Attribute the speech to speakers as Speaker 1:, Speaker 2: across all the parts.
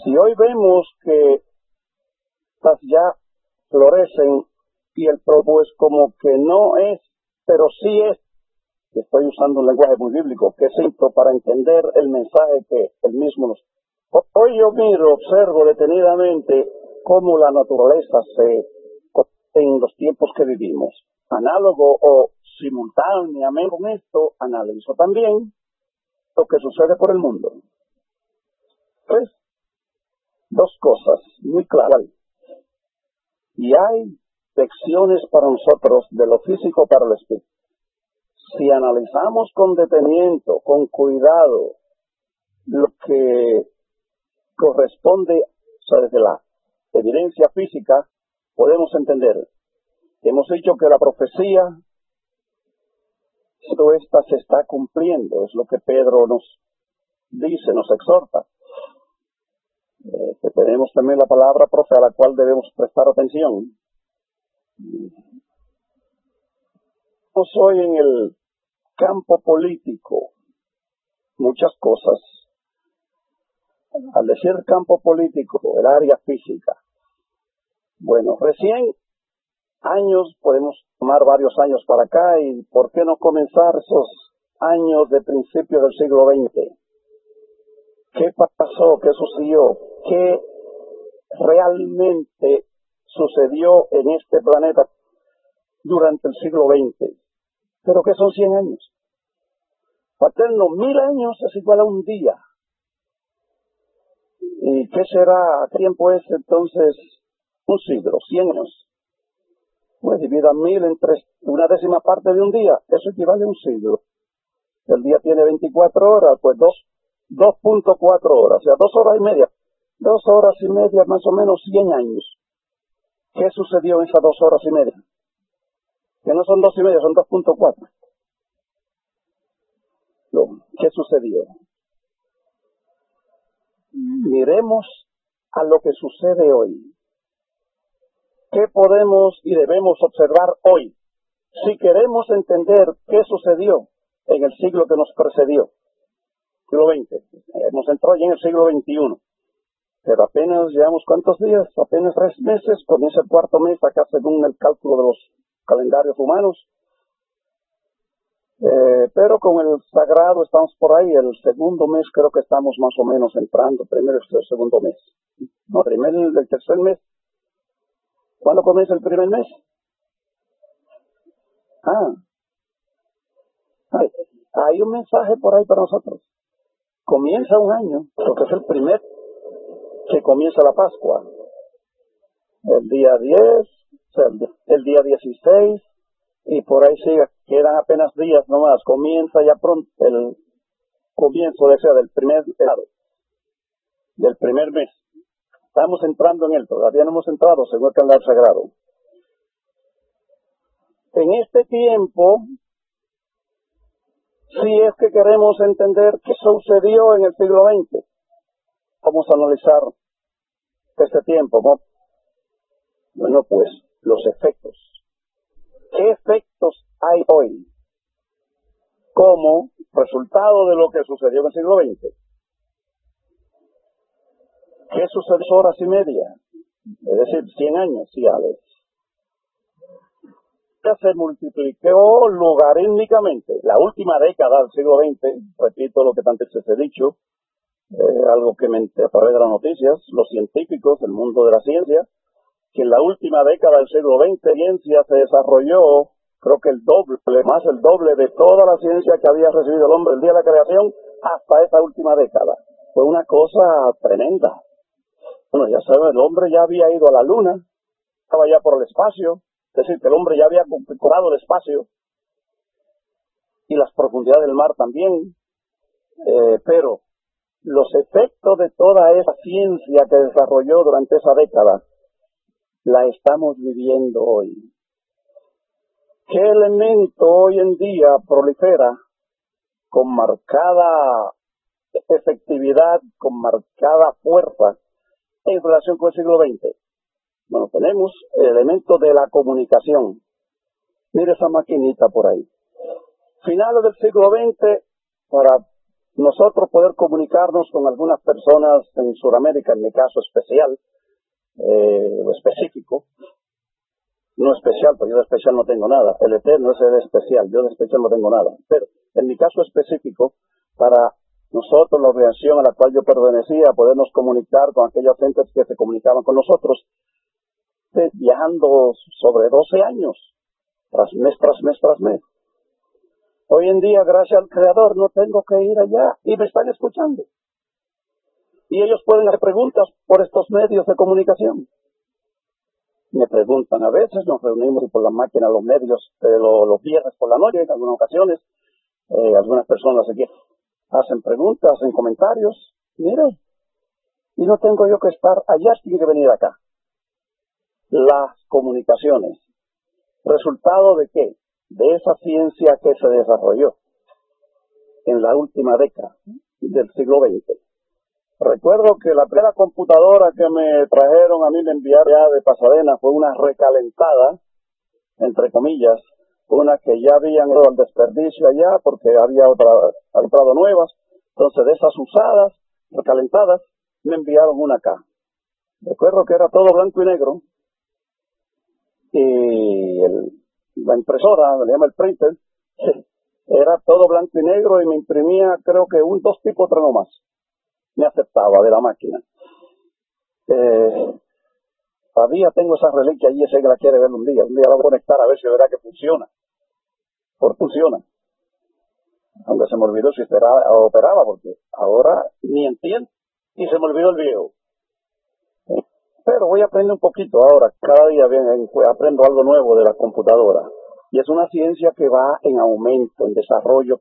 Speaker 1: Si hoy vemos que estas ya florecen y el propósito es como que no es, pero sí es, estoy usando un lenguaje muy bíblico, que es simple para entender el mensaje que él mismo nos... Hoy yo observo detenidamente cómo la naturaleza en los tiempos que vivimos. Análogo o simultáneamente con esto, analizo también lo que sucede por el mundo. Pues, dos cosas muy claras. Y hay lecciones para nosotros de lo físico para el espíritu. Si analizamos con detenimiento, con cuidado, lo que corresponde, o sea, desde la evidencia física, podemos entender. Hemos dicho que la profecía, todo esta se está cumpliendo, es lo que Pedro nos dice, nos exhorta. Que tenemos también la palabra profe a la cual debemos prestar atención. Estamos hoy en el campo político, muchas cosas. Al decir campo político, el área física. Bueno, recién años, podemos tomar varios años para acá, y ¿por qué no comenzar esos años de principio del siglo XX? ¿Qué pasó? ¿Qué sucedió? ¿Qué realmente sucedió en este planeta durante el siglo XX? ¿Pero qué son 100 años? Paterno, 1000 años es igual a un día. ¿Y qué será? ¿Qué tiempo es entonces? Un siglo, 100 años. Pues divida 1000 entre una décima parte de un día. Eso equivale a un siglo. El día tiene 24 horas, pues 2.4 horas, o sea, 2 horas y media. 2 horas y media, más o menos 100 años. ¿Qué sucedió en esas 2 horas y media? Que no son 2 y media, son 2.4. ¿Qué sucedió? Miremos a lo que sucede hoy. ¿Qué podemos y debemos observar hoy? Si queremos entender qué sucedió en el siglo que nos precedió, siglo XX. Hemos entrado ya en el siglo XXI. Pero apenas llevamos ¿cuántos días? Apenas 3 meses, comienza el 4.º mes, acá según el cálculo de los calendarios humanos. Pero con el sagrado estamos por ahí, el 2.º mes creo que estamos más o menos entrando, primero y el 2.º mes. No, el 3.er mes. ¿Cuándo comienza el 1.er mes? Hay un mensaje por ahí para nosotros. Comienza un año, porque es el primer que comienza la Pascua. El día 10, o sea, el día 16, y por ahí sigue, quedan apenas días nomás. Comienza ya pronto el comienzo del primer mes. Estamos entrando en él, todavía no hemos entrado según el calendario sagrado. En este tiempo, si es que queremos entender qué sucedió en el siglo XX, vamos a analizar este tiempo, ¿no? Bueno, pues los efectos. ¿Qué efectos hay hoy como resultado de lo que sucedió en el siglo XX? ¿Qué sucedió en horas y media? Es decir, 100 años, sí, Alex. Ya se multiplicó logarítmicamente. La última década del siglo XX, repito lo que antes se ha dicho, algo que a través de las noticias, los científicos, el mundo de la ciencia, que en la última década del siglo XX la ciencia se desarrolló, creo que el doble de toda la ciencia que había recibido el hombre el día de la creación hasta esa última década. Fue una cosa tremenda. Bueno, ya saben, el hombre ya había ido a la luna, estaba ya por el espacio, es decir, que el hombre ya había conquistado el espacio y las profundidades del mar también, pero los efectos de toda esa ciencia que desarrolló durante esa década la estamos viviendo hoy. ¿Qué elemento hoy en día prolifera con marcada efectividad, con marcada fuerza en relación con el siglo XX? Bueno, tenemos el elemento de la comunicación. Mire esa maquinita por ahí. Finales del siglo XX, para nosotros poder comunicarnos con algunas personas en Sudamérica, en mi caso especial, o específico, no especial, porque yo de especial no tengo nada, el Eterno es el especial, yo de especial no tengo nada, pero en mi caso específico, para nosotros, la organización a la cual yo pertenecía, podernos comunicar con aquellas gentes que se comunicaban con nosotros, viajando sobre 12 años, tras mes, tras mes, tras mes. Hoy en día, gracias al Creador, no tengo que ir allá y me están escuchando. Y ellos pueden hacer preguntas por estos medios de comunicación. Me preguntan a veces, nos reunimos por la máquina, los medios, los viernes por la noche, en algunas ocasiones, algunas personas aquí hacen preguntas, hacen comentarios. Mire, y no tengo yo que estar allá, tiene que venir acá. Las comunicaciones. ¿Resultado de qué? De esa ciencia que se desarrolló en la última década del siglo XX. Recuerdo que la primera computadora que me trajeron, a mí me enviaron ya de Pasadena, fue una recalentada, entre comillas, una que ya habían ido al desperdicio allá porque había entrado nuevas. Entonces, de esas usadas, recalentadas, me enviaron una acá. Recuerdo que era todo blanco y negro, y la impresora, le llama el printer, era todo blanco y negro y me imprimía, creo que dos tipos, tres nomás. Me aceptaba de la máquina. Todavía tengo esa reliquia allí, sé que la quiere ver un día la voy a conectar a ver si verá que funciona. Por funciona. Aunque se me olvidó si operaba, porque ahora ni entiendo y se me olvidó el viejo. Pero voy a aprender un poquito ahora, cada día aprendo algo nuevo de la computadora. Y es una ciencia que va en aumento, en desarrollo.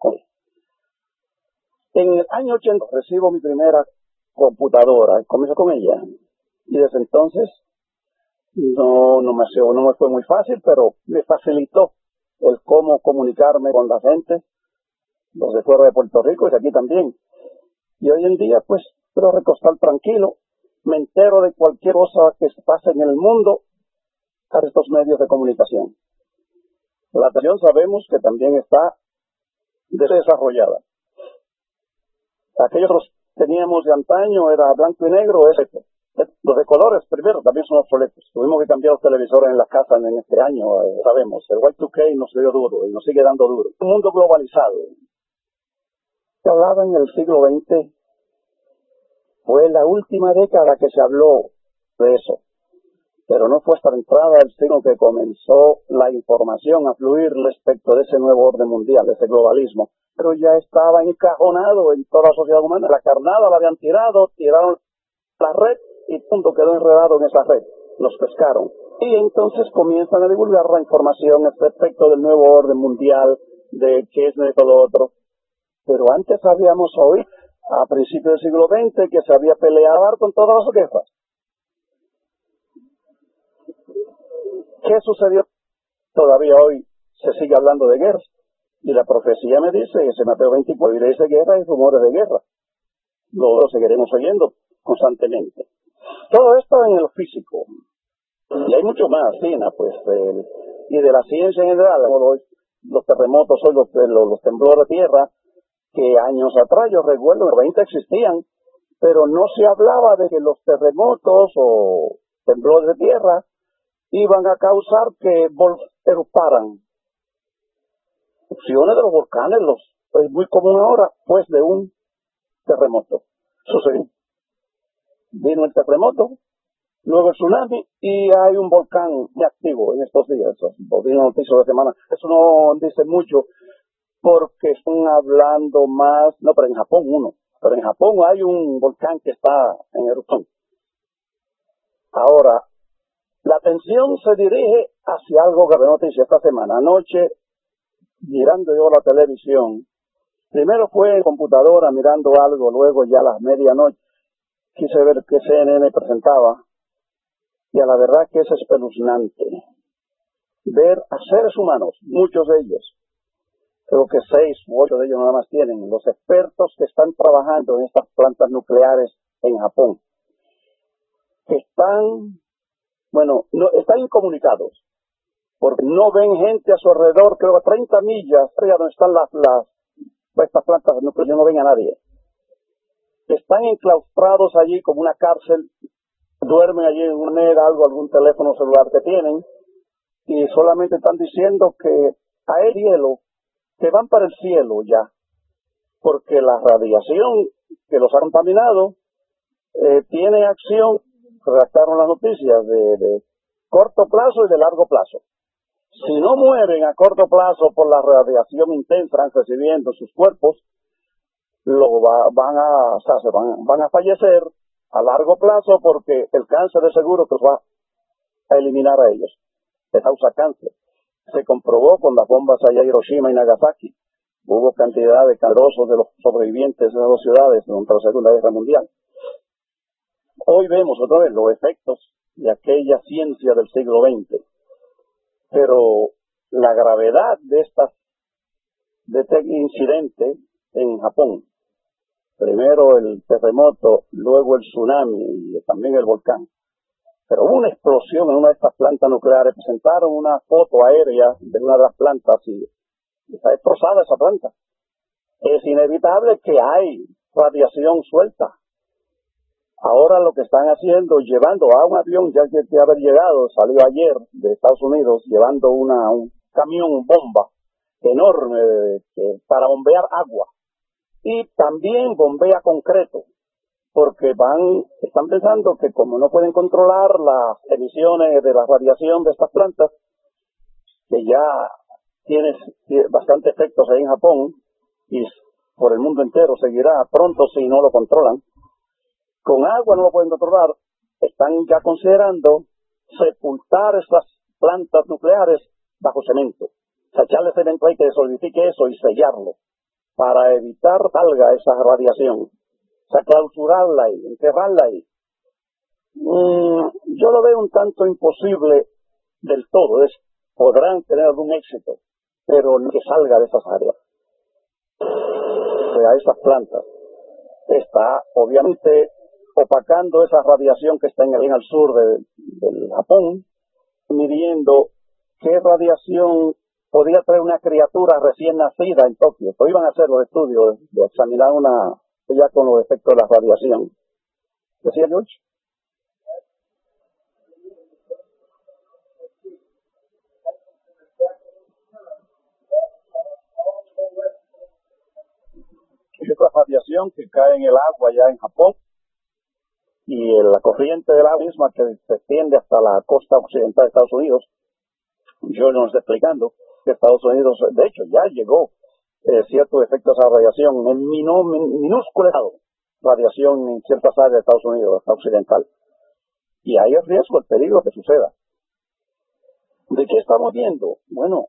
Speaker 1: En el año 80 recibo mi primera computadora, comienzo con ella. Y desde entonces no me fue muy fácil, pero me facilitó el cómo comunicarme con la gente, los de fuera de Puerto Rico y de aquí también. Y hoy en día, pues, puedo recostar tranquilo, me entero de cualquier cosa que pase en el mundo a estos medios de comunicación. La televisión sabemos que también está desarrollada. Aquellos que teníamos de antaño era blanco y negro, los de colores primero también son obsoletos. Tuvimos que cambiar los televisores en las casas en este año, sabemos, el Y2K nos dio duro y nos sigue dando duro. Un mundo globalizado. Se hablaba en el siglo XX, fue la última década que se habló de eso. Pero no fue hasta la entrada del siglo que comenzó la información a fluir respecto de ese nuevo orden mundial, de ese globalismo. Pero ya estaba encajonado en toda la sociedad humana. La carnada la habían tiraron la red y punto, quedó enredado en esa red. Los pescaron. Y entonces comienzan a divulgar la información respecto del nuevo orden mundial, de qué es esto, lo otro. Pero antes habíamos oído, a principios del siglo XX, que se había peleado con todas las guerras. ¿Qué sucedió? Todavía hoy se sigue hablando de guerra. Y la profecía me dice, en Mateo 24, y dice guerra y rumores de guerra. Lo seguiremos oyendo constantemente. Todo esto en lo físico. Y hay mucho más, pues, y de la ciencia en general, los terremotos, hoy los temblores de tierra, que años atrás, yo recuerdo, en los 20 existían, pero no se hablaba de que los terremotos o temblores de tierra iban a causar que eruptaran. Erupciones de los volcanes, es muy común ahora, pues, de un terremoto. Sucedió. Vino el terremoto, luego el tsunami, y hay un volcán activo en estos días. Vino noticia de semana. Eso no dice mucho, porque están hablando más, no, pero en Japón pero en Japón hay un volcán que está en erupción. Ahora, la atención se dirige hacia algo que de noticia esta semana. Anoche, mirando yo la televisión, primero fue en computadora mirando algo, luego ya a las medianoche quise ver qué CNN presentaba, y a la verdad que es espeluznante ver a seres humanos, muchos de ellos, creo que 6 u 8 de ellos nada más tienen, los expertos que están trabajando en estas plantas nucleares en Japón, que están incomunicados, porque no ven gente a su alrededor, creo que a 30 millas, allá donde están las estas plantas nucleares no ven a nadie. Están enclaustrados allí como una cárcel, duermen allí en una manera, algún teléfono celular que tienen, y solamente están diciendo que hay cielo, que van para el cielo ya, porque la radiación que los ha contaminado tiene acción, redactaron las noticias, de corto plazo y de largo plazo. Si no mueren a corto plazo por la radiación intensa que están recibiendo sus cuerpos, van a fallecer a largo plazo, porque el cáncer de seguro que los va a eliminar a ellos. Les causa cáncer. Se comprobó con las bombas allá en Hiroshima y Nagasaki. Hubo cantidad de cancerosos de los sobrevivientes de esas dos ciudades durante la Segunda Guerra Mundial. Hoy vemos otra vez los efectos de aquella ciencia del siglo XX. Pero la gravedad de este incidente en Japón, primero el terremoto, luego el tsunami y también el volcán, pero hubo una explosión en una de estas plantas nucleares. Presentaron una foto aérea de una de las plantas y está destrozada esa planta. Es inevitable que hay radiación suelta. Ahora lo que están haciendo, llevando a un avión, ya que haber llegado, salió ayer de Estados Unidos, llevando un camión bomba enorme para bombear agua. Y también bombea concreto, porque están pensando que como no pueden controlar las emisiones de la radiación de estas plantas, que ya tiene bastante efectos ahí en Japón, y por el mundo entero seguirá pronto si no lo controlan, con agua no lo pueden controlar, están ya considerando sepultar estas plantas nucleares bajo cemento. O sea, echarle cemento ahí que solidifique eso y sellarlo, para evitar salga esa radiación. O sea, clausurarla ahí, enterrarla ahí. Yo lo veo un tanto imposible del todo. Podrán tener algún éxito, pero no que salga de esas áreas, a esas plantas. Está, obviamente, opacando esa radiación que está en al sur del Japón, midiendo qué radiación podía traer una criatura recién nacida en Tokio. Pues iban a hacer los estudios de examinar ya con los efectos de la radiación. ¿Decía George? Es otra radiación que cae en el agua ya en Japón, y la corriente del agua misma que se extiende hasta la costa occidental de Estados Unidos. Yo nos estoy explicando que Estados Unidos, de hecho, ya llegó ciertos efectos de esa radiación en minúsculo radiación en ciertas áreas de Estados Unidos, occidental. Y hay el riesgo, el peligro que suceda. ¿De qué estamos viendo? Bueno,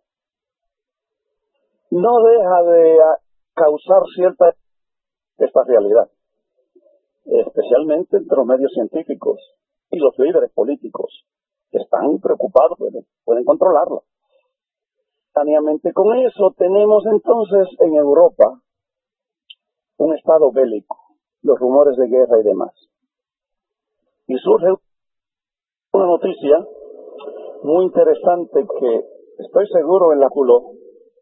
Speaker 1: no deja de causar esta realidad, especialmente entre los medios científicos y los líderes políticos, que están preocupados, pueden controlarlo. Simultáneamente con eso, tenemos entonces en Europa un estado bélico, los rumores de guerra y demás. Y surge una noticia muy interesante que estoy seguro en la culo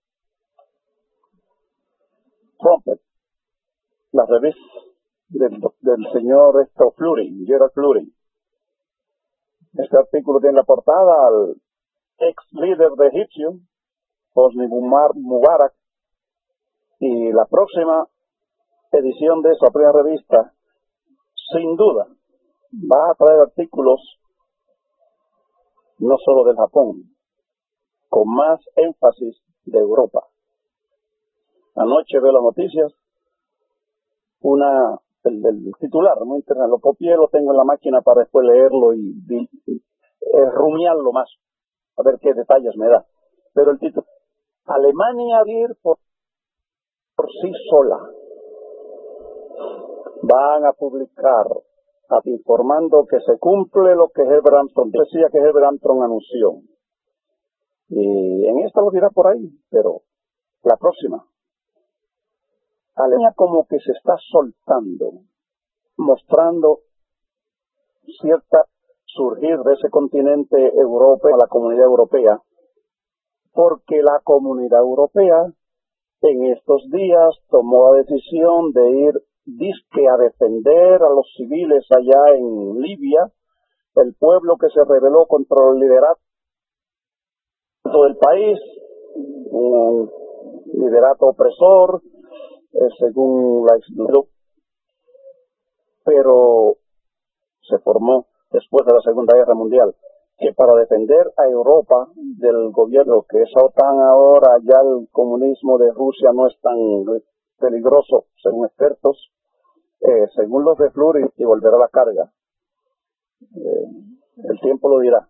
Speaker 1: Trumpet, la revista del señor Gerald Fleury. Este artículo tiene la portada al ex líder de egipcio, Hosni Mubarak, y la próxima edición de esa primera revista, sin duda, va a traer artículos no solo del Japón, con más énfasis de Europa. Anoche veo las noticias, el titular, muy interesante, lo copié, lo tengo en la máquina para después leerlo y rumiarlo más, a ver qué detalles me da. Pero el título, Alemania ir por sí sola. Van a publicar informando que se cumple lo que Herbert Armstrong decía, que Herbert Armstrong anunció. Y en esta lo dirá por ahí, pero la próxima. Alemania como que se está soltando, mostrando cierta surgir de ese continente europeo a la comunidad europea, porque la comunidad europea en estos días tomó la decisión de ir disque a defender a los civiles allá en Libia, el pueblo que se rebeló contra el liderato del país, un liderato opresor, según la explicación, pero se formó después de la Segunda Guerra Mundial, que para defender a Europa del gobierno, que es OTAN ahora, ya el comunismo de Rusia no es tan peligroso, según expertos, según los de Fleury, y volverá a la carga. El tiempo lo dirá.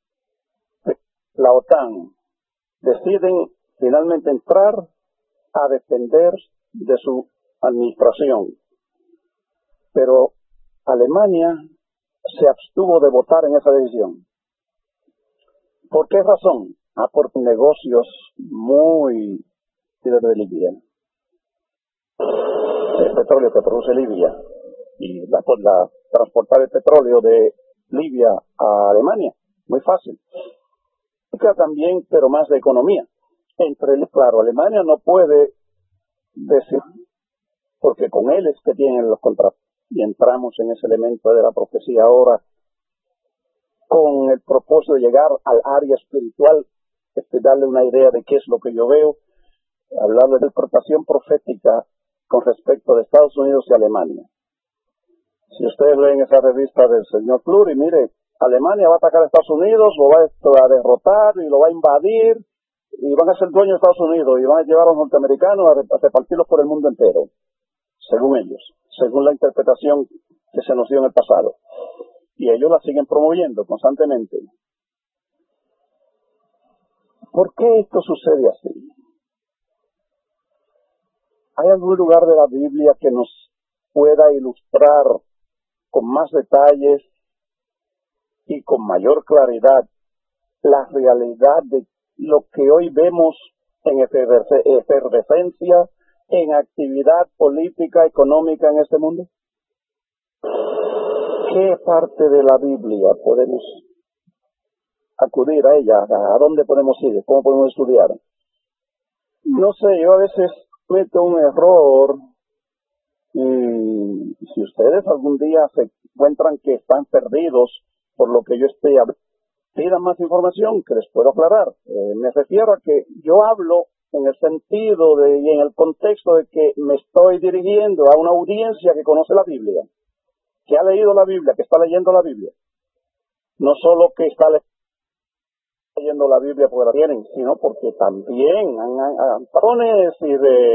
Speaker 1: La OTAN deciden finalmente entrar a defender de su administración, pero Alemania se abstuvo de votar en esa decisión. ¿Por qué razón? Por negocios muy de Libia. El petróleo que produce Libia y transportar el petróleo de Libia a Alemania, muy fácil. También, pero más de economía. Claro, Alemania no puede decir, porque con él es que tienen los contratos. Y entramos en ese elemento de la profecía ahora, con el propósito de llegar al área espiritual, darle una idea de qué es lo que yo veo, hablar de interpretación profética con respecto de Estados Unidos y Alemania. Si ustedes leen esa revista del señor Fleury, mire, Alemania va a atacar a Estados Unidos, lo va a derrotar y lo va a invadir, y van a ser dueños de Estados Unidos y van a llevar a los norteamericanos a repartirlos por el mundo entero, según ellos, según la interpretación que se nos dio en el pasado. Y ellos la siguen promoviendo constantemente. ¿Por qué esto sucede así? ¿Hay algún lugar de la Biblia que nos pueda ilustrar con más detalles y con mayor claridad la realidad de lo que hoy vemos en efervescencia, en actividad política, económica en este mundo? ¿Qué parte de la Biblia podemos acudir a ella? ¿A dónde podemos ir? ¿Cómo podemos estudiar? No sé, yo a veces cometo un error, y si ustedes algún día se encuentran que están perdidos por lo que yo estoy hablando, pidan más información que les puedo aclarar. Me refiero a que yo hablo en el sentido y en el contexto de que me estoy dirigiendo a una audiencia que conoce la Biblia, que ha leído la Biblia, que está leyendo la Biblia. No solo que está leyendo la Biblia porque la tienen, sino porque también han patrones y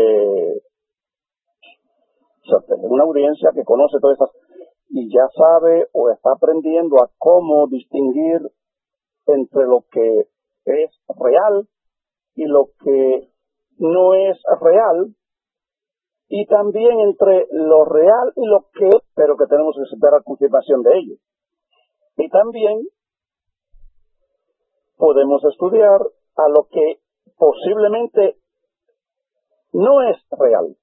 Speaker 1: una audiencia que conoce todas esas y ya sabe o está aprendiendo a cómo distinguir entre lo que es real y lo que no es real, y también entre lo real y lo que es, pero que tenemos que esperar confirmación de ello. Y también podemos estudiar a lo que posiblemente no es real.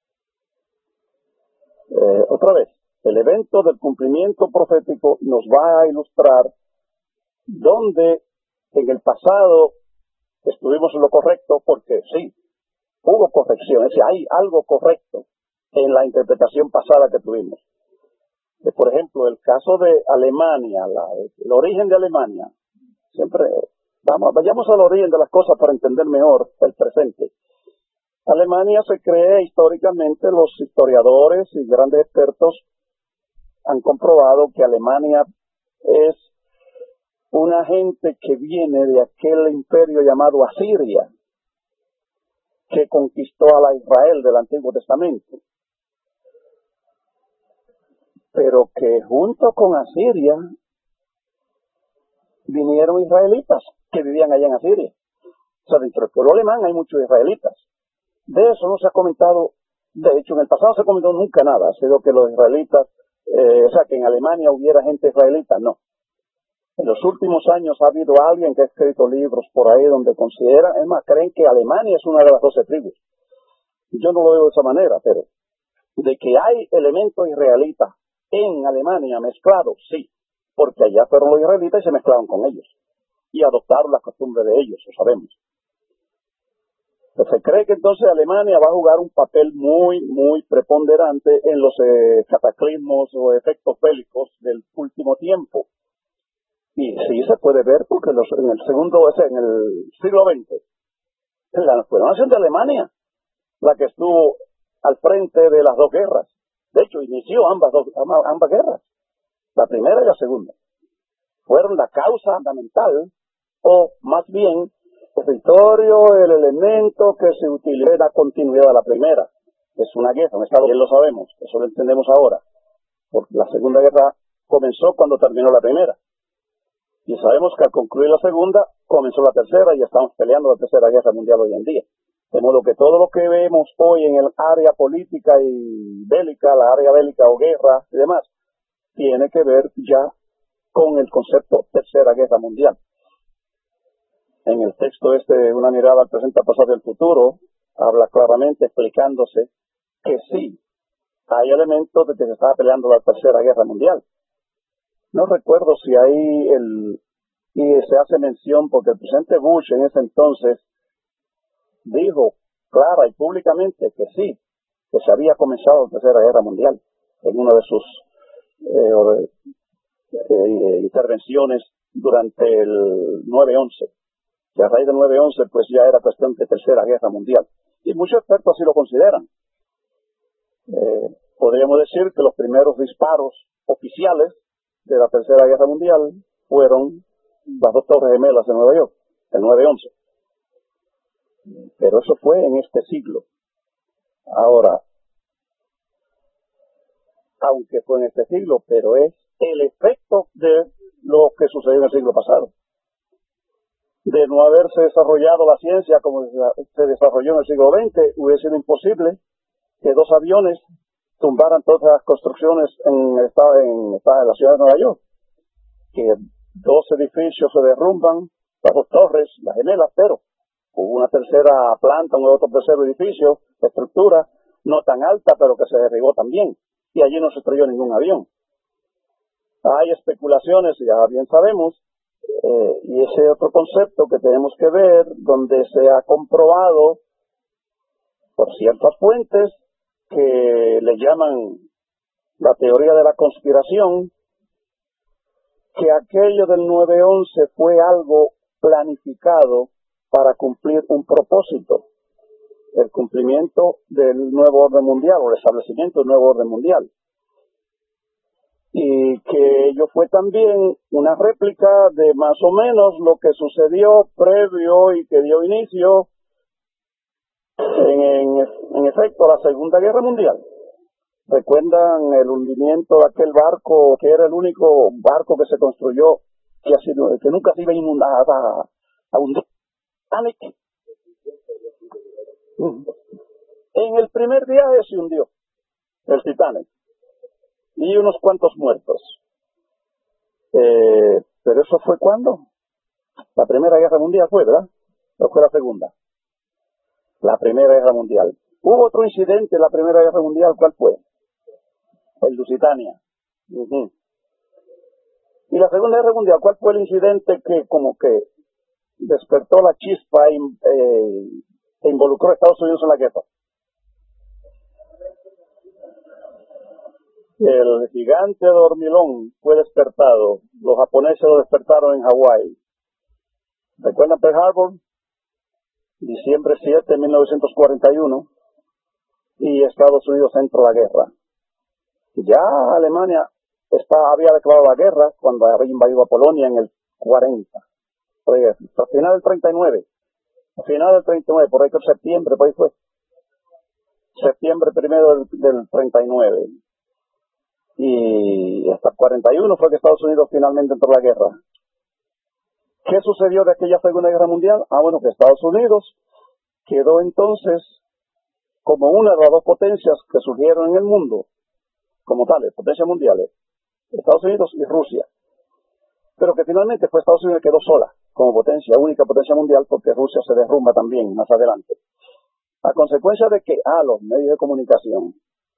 Speaker 1: Otra vez, el evento del cumplimiento profético nos va a ilustrar donde en el pasado estuvimos en lo correcto, porque sí, hubo corrección, es decir, hay algo correcto en la interpretación pasada que tuvimos. Por ejemplo, el caso de Alemania, el origen de Alemania, siempre vayamos al origen de las cosas para entender mejor el presente. Alemania se cree históricamente, los historiadores y grandes expertos han comprobado que Alemania es una gente que viene de aquel imperio llamado Asiria, que conquistó a la Israel del Antiguo Testamento, pero que junto con Asiria vinieron israelitas que vivían allá en Asiria. O sea, dentro del pueblo alemán hay muchos israelitas. De eso no se ha comentado, de hecho en el pasado no se comentó nunca nada, ha sido que los israelitas, o sea, que en Alemania hubiera gente israelita, no. En los últimos años ha habido alguien que ha escrito libros por ahí donde considera, es más, creen que Alemania es una de las 12 tribus. Yo no lo veo de esa manera, pero de que hay elementos israelitas en Alemania mezclados, sí, porque allá fueron los israelitas y se mezclaron con ellos y adoptaron las costumbres de ellos, lo sabemos. Pues se cree que entonces Alemania va a jugar un papel muy preponderante en los cataclismos o efectos bélicos del último tiempo. Y sí se puede ver porque en el siglo XX, fue la nación de Alemania la que estuvo al frente de las dos guerras. De hecho, inició ambas guerras, la primera y la segunda. Fueron la causa fundamental, o más bien, el territorio, el elemento que se utilizó en la continuidad de la primera. Es una guerra, un Estado, bien lo sabemos, eso lo entendemos ahora. Porque la segunda guerra comenzó cuando terminó la primera. Y sabemos que al concluir la segunda, comenzó la tercera y estamos peleando la tercera guerra mundial hoy en día. De modo que todo lo que vemos hoy en el área política y bélica, la área bélica o guerra y demás, tiene que ver ya con el concepto tercera guerra mundial. En el texto Una mirada al presente, al pasado y al futuro, habla claramente explicándose que sí, hay elementos de que se estaba peleando la tercera guerra mundial. No recuerdo si ahí y se hace mención porque el presidente Bush en ese entonces dijo clara y públicamente que sí, que se había comenzado la tercera guerra mundial en una de sus intervenciones durante el 9/11. Que a raíz del 9/11 pues ya era cuestión de tercera guerra mundial. Y muchos expertos así lo consideran. Podríamos decir que los primeros disparos oficiales de la tercera guerra mundial fueron las dos torres gemelas de Nueva York, el 9/11. Pero eso fue en este siglo. Ahora, aunque fue en este siglo, pero es el efecto de lo que sucedió en el siglo pasado. De no haberse desarrollado la ciencia como se desarrolló en el siglo XX, hubiera sido imposible que dos aviones tumbaran todas las construcciones en la ciudad de Nueva York. Que dos edificios se derrumban, las dos torres, las gemelas, pero hubo una tercera planta, otro tercer edificio, estructura, no tan alta, pero que se derribó también. Y allí no se estrelló ningún avión. Hay especulaciones, ya bien sabemos, y ese otro concepto que tenemos que ver, donde se ha comprobado por ciertas fuentes que le llaman la teoría de la conspiración, que aquello del 9/11 fue algo planificado para cumplir un propósito, el cumplimiento del nuevo orden mundial o el establecimiento del nuevo orden mundial. Y que ello fue también una réplica de más o menos lo que sucedió previo y que dio inicio en efecto a la Segunda Guerra Mundial. ¿Recuerdan el hundimiento de aquel barco que era el único barco que se construyó que nunca se iba a inundar, a hundir? En el primer viaje se hundió el Titanic y unos cuantos muertos. Pero eso fue ¿cuándo? La Primera Guerra Mundial fue, ¿verdad? ¿O fue la Segunda? La Primera Guerra Mundial. Hubo otro incidente en la Primera Guerra Mundial, ¿cuál fue? El Lusitania. Y la Segunda Guerra Mundial, ¿cuál fue el incidente que como que despertó la chispa e involucró a Estados Unidos en la guerra? El gigante dormilón fue despertado. Los japoneses lo despertaron en Hawái. ¿Recuerdan Pearl Harbor? Diciembre 7 de 1941. Y Estados Unidos entró a la guerra. Ya Alemania había declarado la guerra cuando había invadido a Polonia en el 40. A final del 39. A final del 39, por ahí que septiembre, por ahí fue. Septiembre 1 del 39. Y hasta el 41 fue que Estados Unidos finalmente entró a la guerra. ¿Qué sucedió de aquella Segunda Guerra Mundial? Bueno, que Estados Unidos quedó entonces como una de las dos potencias que surgieron en el mundo, como tales, potencias mundiales, Estados Unidos y Rusia. Pero que finalmente fue Estados Unidos que quedó sola, como única potencia mundial, porque Rusia se derrumba también más adelante. A consecuencia de que, los medios de comunicación.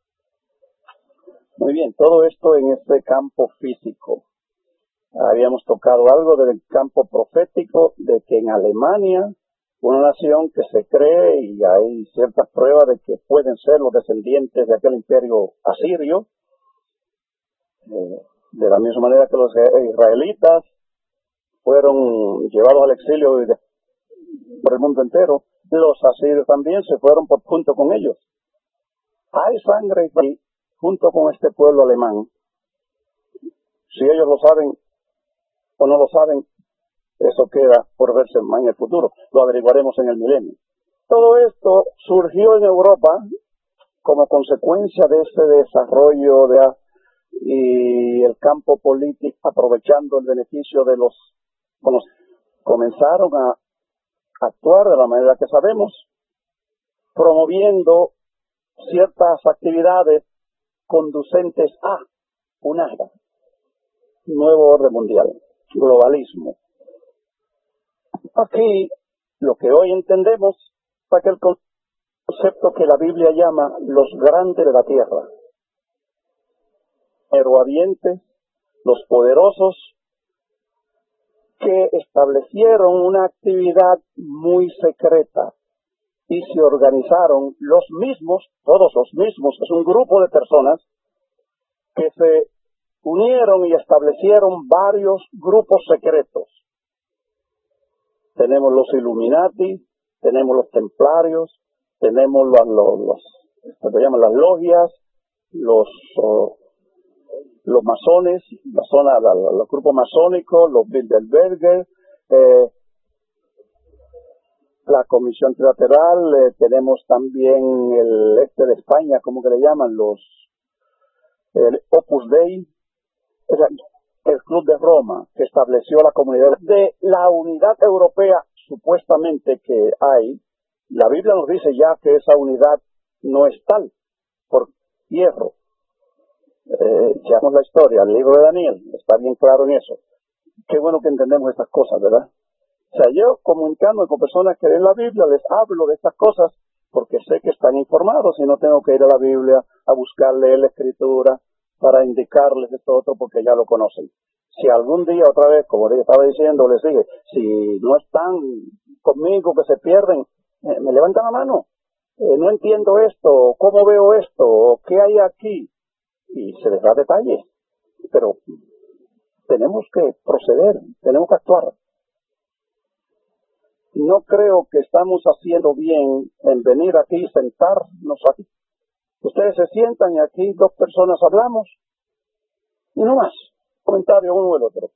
Speaker 1: Muy bien, todo esto en este campo físico. Habíamos tocado algo del campo profético, de que en Alemania una nación que se cree, y hay ciertas pruebas de que pueden ser los descendientes de aquel imperio asirio, de la misma manera que los israelitas fueron llevados al exilio por el mundo entero, los asirios también se fueron junto con ellos. Hay sangre israelí junto con este pueblo alemán. Si ellos lo saben o no lo saben, eso queda por verse en el futuro. Lo averiguaremos en el milenio. Todo esto surgió en Europa como consecuencia de ese desarrollo y el campo político, aprovechando el beneficio de los comenzaron a actuar de la manera que sabemos, promoviendo ciertas actividades conducentes a una nuevo orden mundial, globalismo. Aquí lo que hoy entendemos es aquel concepto que la Biblia llama los grandes de la tierra, heroavientes, los poderosos, que establecieron una actividad muy secreta y se organizaron los mismos, todos los mismos, es un grupo de personas que se unieron y establecieron varios grupos secretos. Tenemos los Illuminati, tenemos los templarios, tenemos se llaman las logias, los masones, los grupos masónicos, los Bilderberger, la Comisión Trilateral, tenemos también el de España, ¿cómo que le llaman? El Opus Dei, el Club de Roma, que estableció la comunidad de la unidad europea, supuestamente que hay. La Biblia nos dice ya que esa unidad no es tal, por hierro. Echamos la historia, el libro de Daniel, está bien claro en eso. Qué bueno que entendemos estas cosas, ¿verdad? O sea, yo comunicando con personas que leen la Biblia, les hablo de estas cosas porque sé que están informados y no tengo que ir a la Biblia a buscar leer la Escritura para indicarles esto otro porque ya lo conocen. Si algún día otra vez, como les estaba diciendo, les dije, si no están conmigo, que se pierden, me levantan la mano. No entiendo esto, ¿cómo veo esto? ¿Qué hay aquí? Y se les da detalles, pero tenemos que proceder, tenemos que actuar. No creo que estamos haciendo bien en venir aquí y sentarnos aquí. Ustedes se sientan y aquí dos personas hablamos y no más, comentario uno o el otro.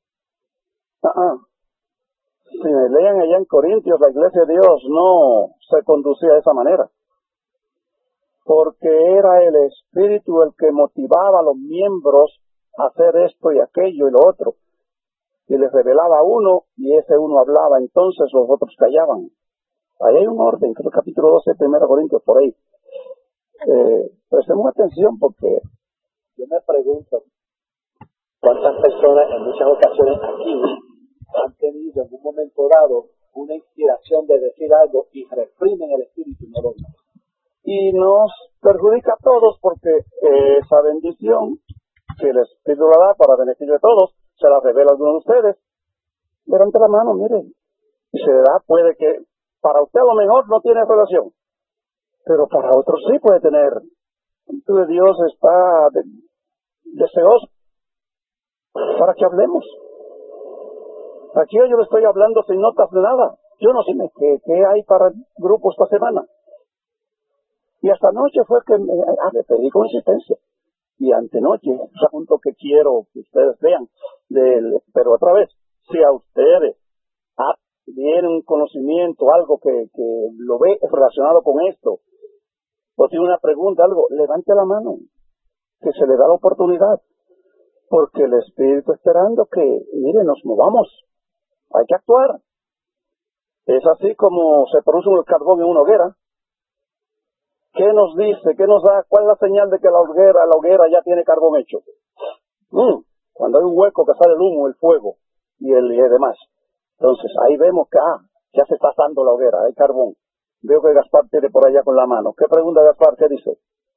Speaker 1: Si me lean allá en Corintios, la iglesia de Dios no se conducía de esa manera, porque era el Espíritu el que motivaba a los miembros a hacer esto y aquello y lo otro. Y les revelaba a uno, y ese uno hablaba, entonces los otros callaban. Ahí hay un orden, que es el capítulo 12, 1 Corintios, por ahí. Prestemos atención porque yo me pregunto, ¿cuántas personas en muchas ocasiones aquí han tenido en un momento dado una inspiración de decir algo y reprimen el Espíritu y no lo dicen? Y nos perjudica a todos porque esa bendición que el Espíritu la da para beneficio de todos, se la revela a alguno de ustedes. Levante la mano, miren. Y se le da, puede que para usted a lo mejor no tiene relación, pero para otros sí puede tener. Entonces Dios está deseoso para que hablemos. Aquí yo le estoy hablando sin notas de nada. Yo no sé qué hay para el grupo esta semana. Y hasta anoche fue que me pedí con insistencia. Y antenoche, es un punto que quiero que ustedes vean. Pero otra vez, si a ustedes tienen un conocimiento, algo que lo ve relacionado con esto, o tiene una pregunta, algo, levante la mano, que se le da la oportunidad. Porque el Espíritu está esperando que, mire, nos movamos. Hay que actuar. Es así como se produce el carbón en una hoguera. ¿Qué nos dice? ¿Qué nos da? ¿Cuál es la señal de que la hoguera ya tiene carbón hecho? Cuando hay un hueco que sale el humo, el fuego y el demás. Entonces, ahí vemos que ya se está asando la hoguera, hay carbón. Veo que Gaspar tiene por allá con la mano. ¿Qué pregunta Gaspar? ¿Qué dice?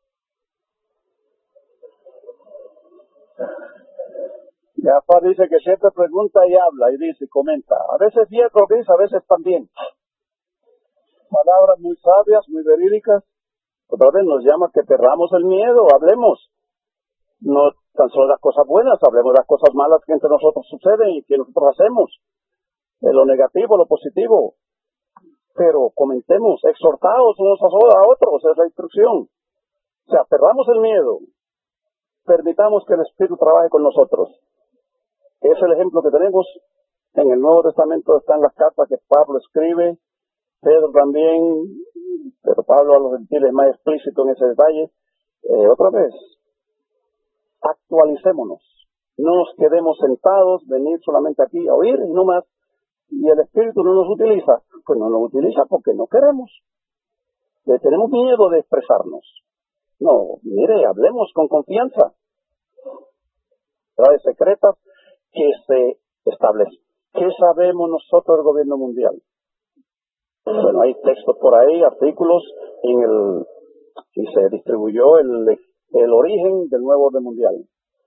Speaker 1: Gaspar dice que siempre pregunta y habla y dice, comenta. A veces cierto lo que dice, a veces también. Palabras muy sabias, muy verídicas. Otra vez nos llama que perdamos el miedo, hablemos. No tan solo las cosas buenas, hablemos de las cosas malas que entre nosotros suceden y que nosotros hacemos. De lo negativo, lo positivo. Pero comentemos, exhortaos unos a otros, es la instrucción. O sea, perdamos el miedo. Permitamos que el Espíritu trabaje con nosotros. Es el ejemplo que tenemos en el Nuevo Testamento, están las cartas que Pablo escribe, Pedro también, pero Pablo a los gentiles es más explícito en ese detalle. Otra vez, actualicémonos. No nos quedemos sentados, venir solamente aquí a oír y no más. Y el Espíritu no nos utiliza. Pues no nos utiliza porque no queremos. Tenemos miedo de expresarnos. No, mire, hablemos con confianza. Verdades secretas que se establecen. ¿Qué sabemos nosotros del gobierno mundial? Bueno, hay textos por ahí, artículos, y se distribuyó el origen del nuevo orden mundial.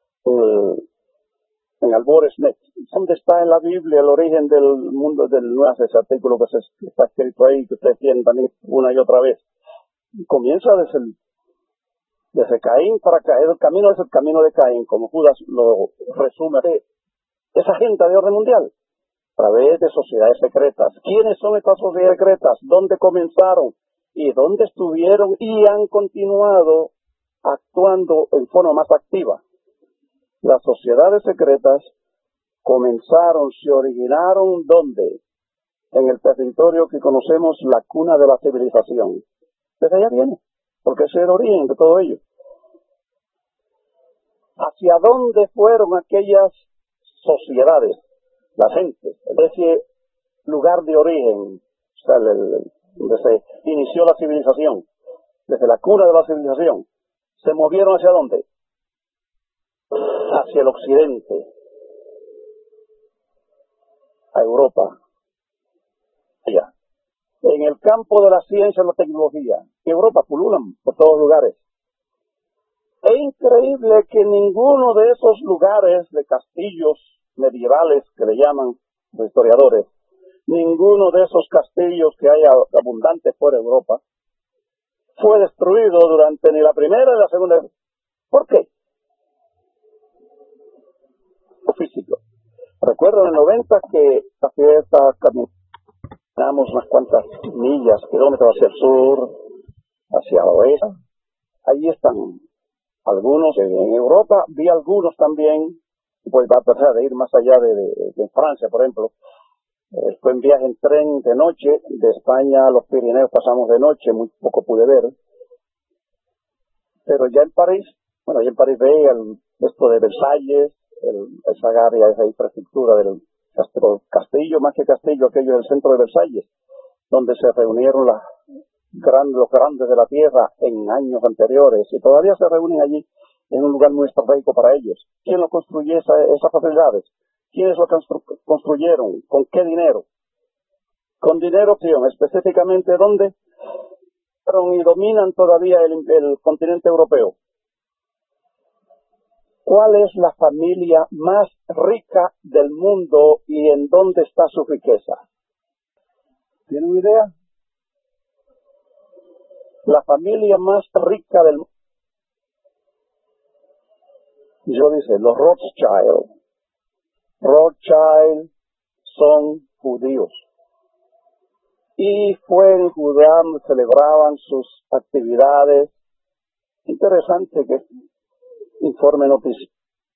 Speaker 1: En Alboresnet, ¿dónde está en la Biblia el origen del mundo del nuevo? Ese artículo que está escrito ahí, que ustedes tienen también una y otra vez. Y comienza desde Caín para caer. El camino es el camino de Caín, como Judas lo resume. Esa agenda de orden mundial, a través de sociedades secretas. ¿Quiénes son estas sociedades secretas? ¿Dónde comenzaron? ¿Y dónde estuvieron? Y han continuado actuando en forma más activa. Las sociedades secretas comenzaron, se originaron, ¿dónde? En el territorio que conocemos, la cuna de la civilización. Desde allá viene, porque ese es el origen de todo ello. ¿Hacia dónde fueron aquellas sociedades? La gente, ese lugar de origen, o sea, donde se inició la civilización, desde la cuna de la civilización, ¿se movieron hacia dónde? Hacia el occidente, a Europa, allá. En el campo de la ciencia y la tecnología, Europa pululan por todos lugares. Es increíble que ninguno de esos lugares de castillos medievales, que le llaman los historiadores, ninguno de esos castillos que hay abundantes por Europa, fue destruido durante ni la primera ni la segunda. ¿Por qué? Físico. Recuerdo en el 90 que caminamos unas cuantas millas, kilómetros hacia el sur, hacia el oeste. Allí están algunos. En Europa vi algunos también, pues va a tratar de ir más allá de Francia, por ejemplo. Fue en viaje en tren de noche, de España a los Pirineos pasamos de noche, muy poco pude ver. Pero ya en París, bueno, ya en París veía esto de Versalles, esa área, esa infraestructura del castillo, más que castillo, aquello del centro de Versalles, donde se reunieron los grandes de la tierra en años anteriores, y todavía se reúnen allí en un lugar muy estratégico para ellos. ¿Quién lo construyó esas facilidades? ¿Quiénes lo construyeron? ¿Con qué dinero? Con dinero, específicamente, ¿dónde? Y dominan todavía el continente europeo. ¿Cuál es la familia más rica del mundo y en dónde está su riqueza? ¿Tienen una idea? La familia más rica del mundo. Yo dice, los Rothschild. Rothschild son judíos. Y fue en Judá donde celebraban sus actividades. Interesante que informe noticioso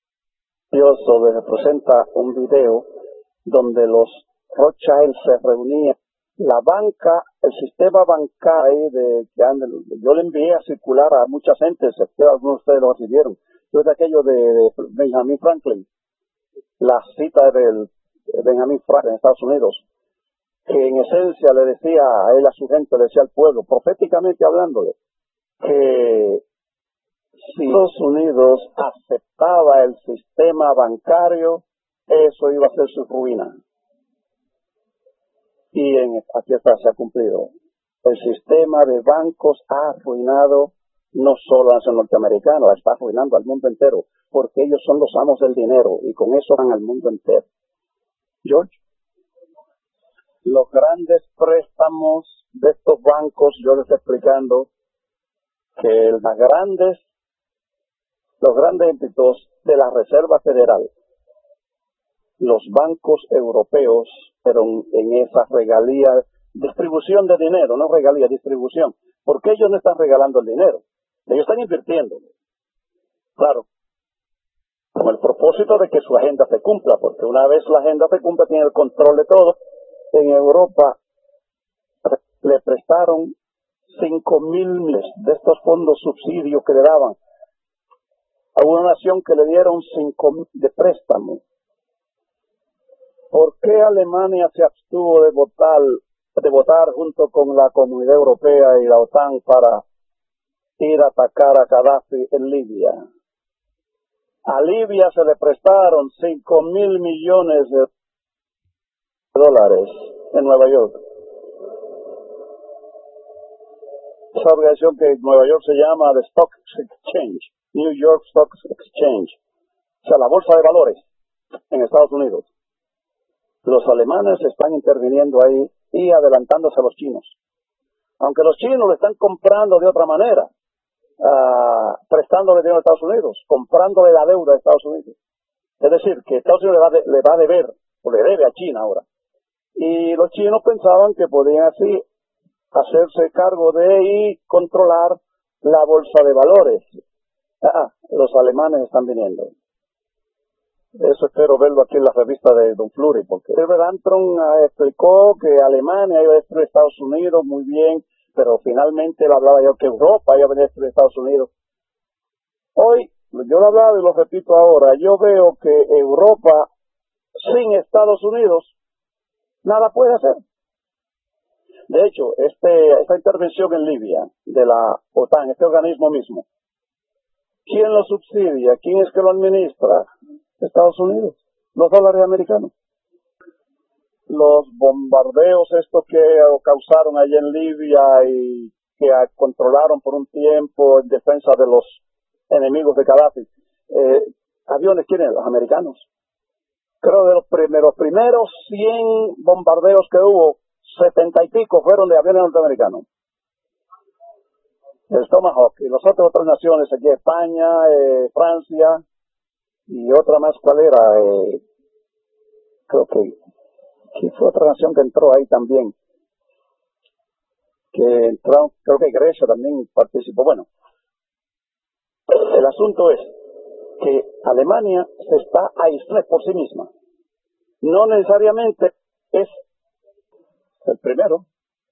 Speaker 1: presenta un video donde los Rothschild se reunían. La banca, el sistema bancario yo le envié a circular a mucha gente, algunos de ustedes lo recibieron. Es aquello de Benjamin Franklin, la cita de Benjamin Franklin en Estados Unidos, que en esencia le decía a él, a su gente, le decía al pueblo, proféticamente hablándole, que si Estados Unidos aceptaba el sistema bancario, eso iba a ser su ruina. Y aquí está, se ha cumplido. El sistema de bancos ha arruinado no solo a los norteamericanos, está arruinando al mundo entero, porque ellos son los amos del dinero y con eso van al mundo entero. George, los grandes préstamos de estos bancos, yo les estoy explicando que los grandes éxitos de la Reserva Federal, los bancos europeos, pero en esa regalía, distribución de dinero, no regalía, distribución, porque ellos no están regalando el dinero, ellos están invirtiendo, claro, con el propósito de que su agenda se cumpla, porque una vez la agenda se cumpla, tiene el control de todo. En Europa le prestaron 5.000 millones de estos fondos subsidios que le daban a una nación que le dieron 5.000 de préstamo. ¿Por qué Alemania se abstuvo de votar junto con la Comunidad Europea y la OTAN para ir a atacar a Gaddafi en Libia? A Libia se le prestaron 5.000 millones de dólares en Nueva York. Esa organización que en Nueva York se llama The Stock Exchange, New York Stock Exchange, o sea, la bolsa de valores en Estados Unidos. Los alemanes están interviniendo ahí y adelantándose a los chinos. Aunque los chinos le están comprando de otra manera, prestándole dinero a Estados Unidos, comprándole la deuda de Estados Unidos. Es decir, que Estados Unidos le va a deber, o le debe a China ahora. Y los chinos pensaban que podían así hacerse cargo de y controlar la bolsa de valores. Los alemanes están viniendo. Eso espero verlo aquí en la revista de Don Fleury, porque Herbert Armstrong explicó que Alemania iba a destruir Estados Unidos muy bien, pero finalmente él hablaba yo que Europa iba a venir a destruir Estados Unidos. Hoy, yo lo hablaba y lo repito ahora, yo veo que Europa sin Estados Unidos nada puede hacer. De hecho, esta intervención en Libia de la OTAN, este organismo mismo, ¿quién lo subsidia? ¿Quién es que lo administra? Estados Unidos, los dólares americanos. Los bombardeos estos que causaron allá en Libia y que controlaron por un tiempo en defensa de los enemigos de Gaddafi, aviones, ¿quiénes? Los americanos. Creo de los primeros 100 bombardeos que hubo, 70 y pico fueron de aviones norteamericanos. El Tomahawk y las otras naciones, aquí España, Francia y otra más, ¿cuál era? Creo que fue otra nación que entró ahí también. Que entró, creo que Grecia también participó. Bueno, el asunto es que Alemania se está aislando por sí misma. No necesariamente es el primero.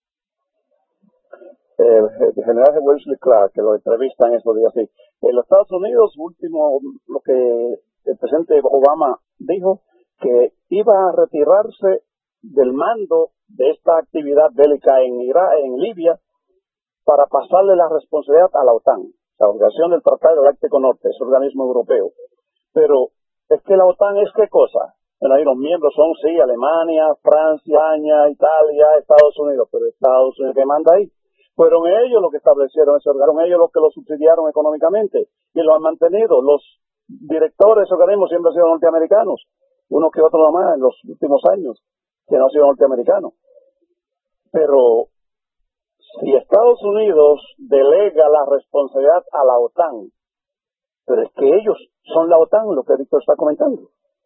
Speaker 1: El general Wesley Clark, que lo entrevistan estos días, sí. En los Estados Unidos, último, lo que el presidente Obama dijo, que iba a retirarse del mando de esta actividad bélica en Libia para pasarle la responsabilidad a la OTAN, la Organización del Tratado del Atlántico Norte, ese organismo europeo. Pero es que la OTAN es ¿qué cosa? Bueno, ahí los miembros son, sí, Alemania, Francia, España, Italia, Estados Unidos, pero Estados Unidos que manda ahí. Fueron ellos los que establecieron ese órgano, fueron ellos los que lo subsidiaron económicamente y lo han mantenido. Los directores de ese organismo siempre han sido norteamericanos, uno que otro nomás en los últimos años, que no han sido norteamericanos. Pero si Estados Unidos delega la responsabilidad a la OTAN, pero es que ellos son la OTAN, lo que Víctor está comentando,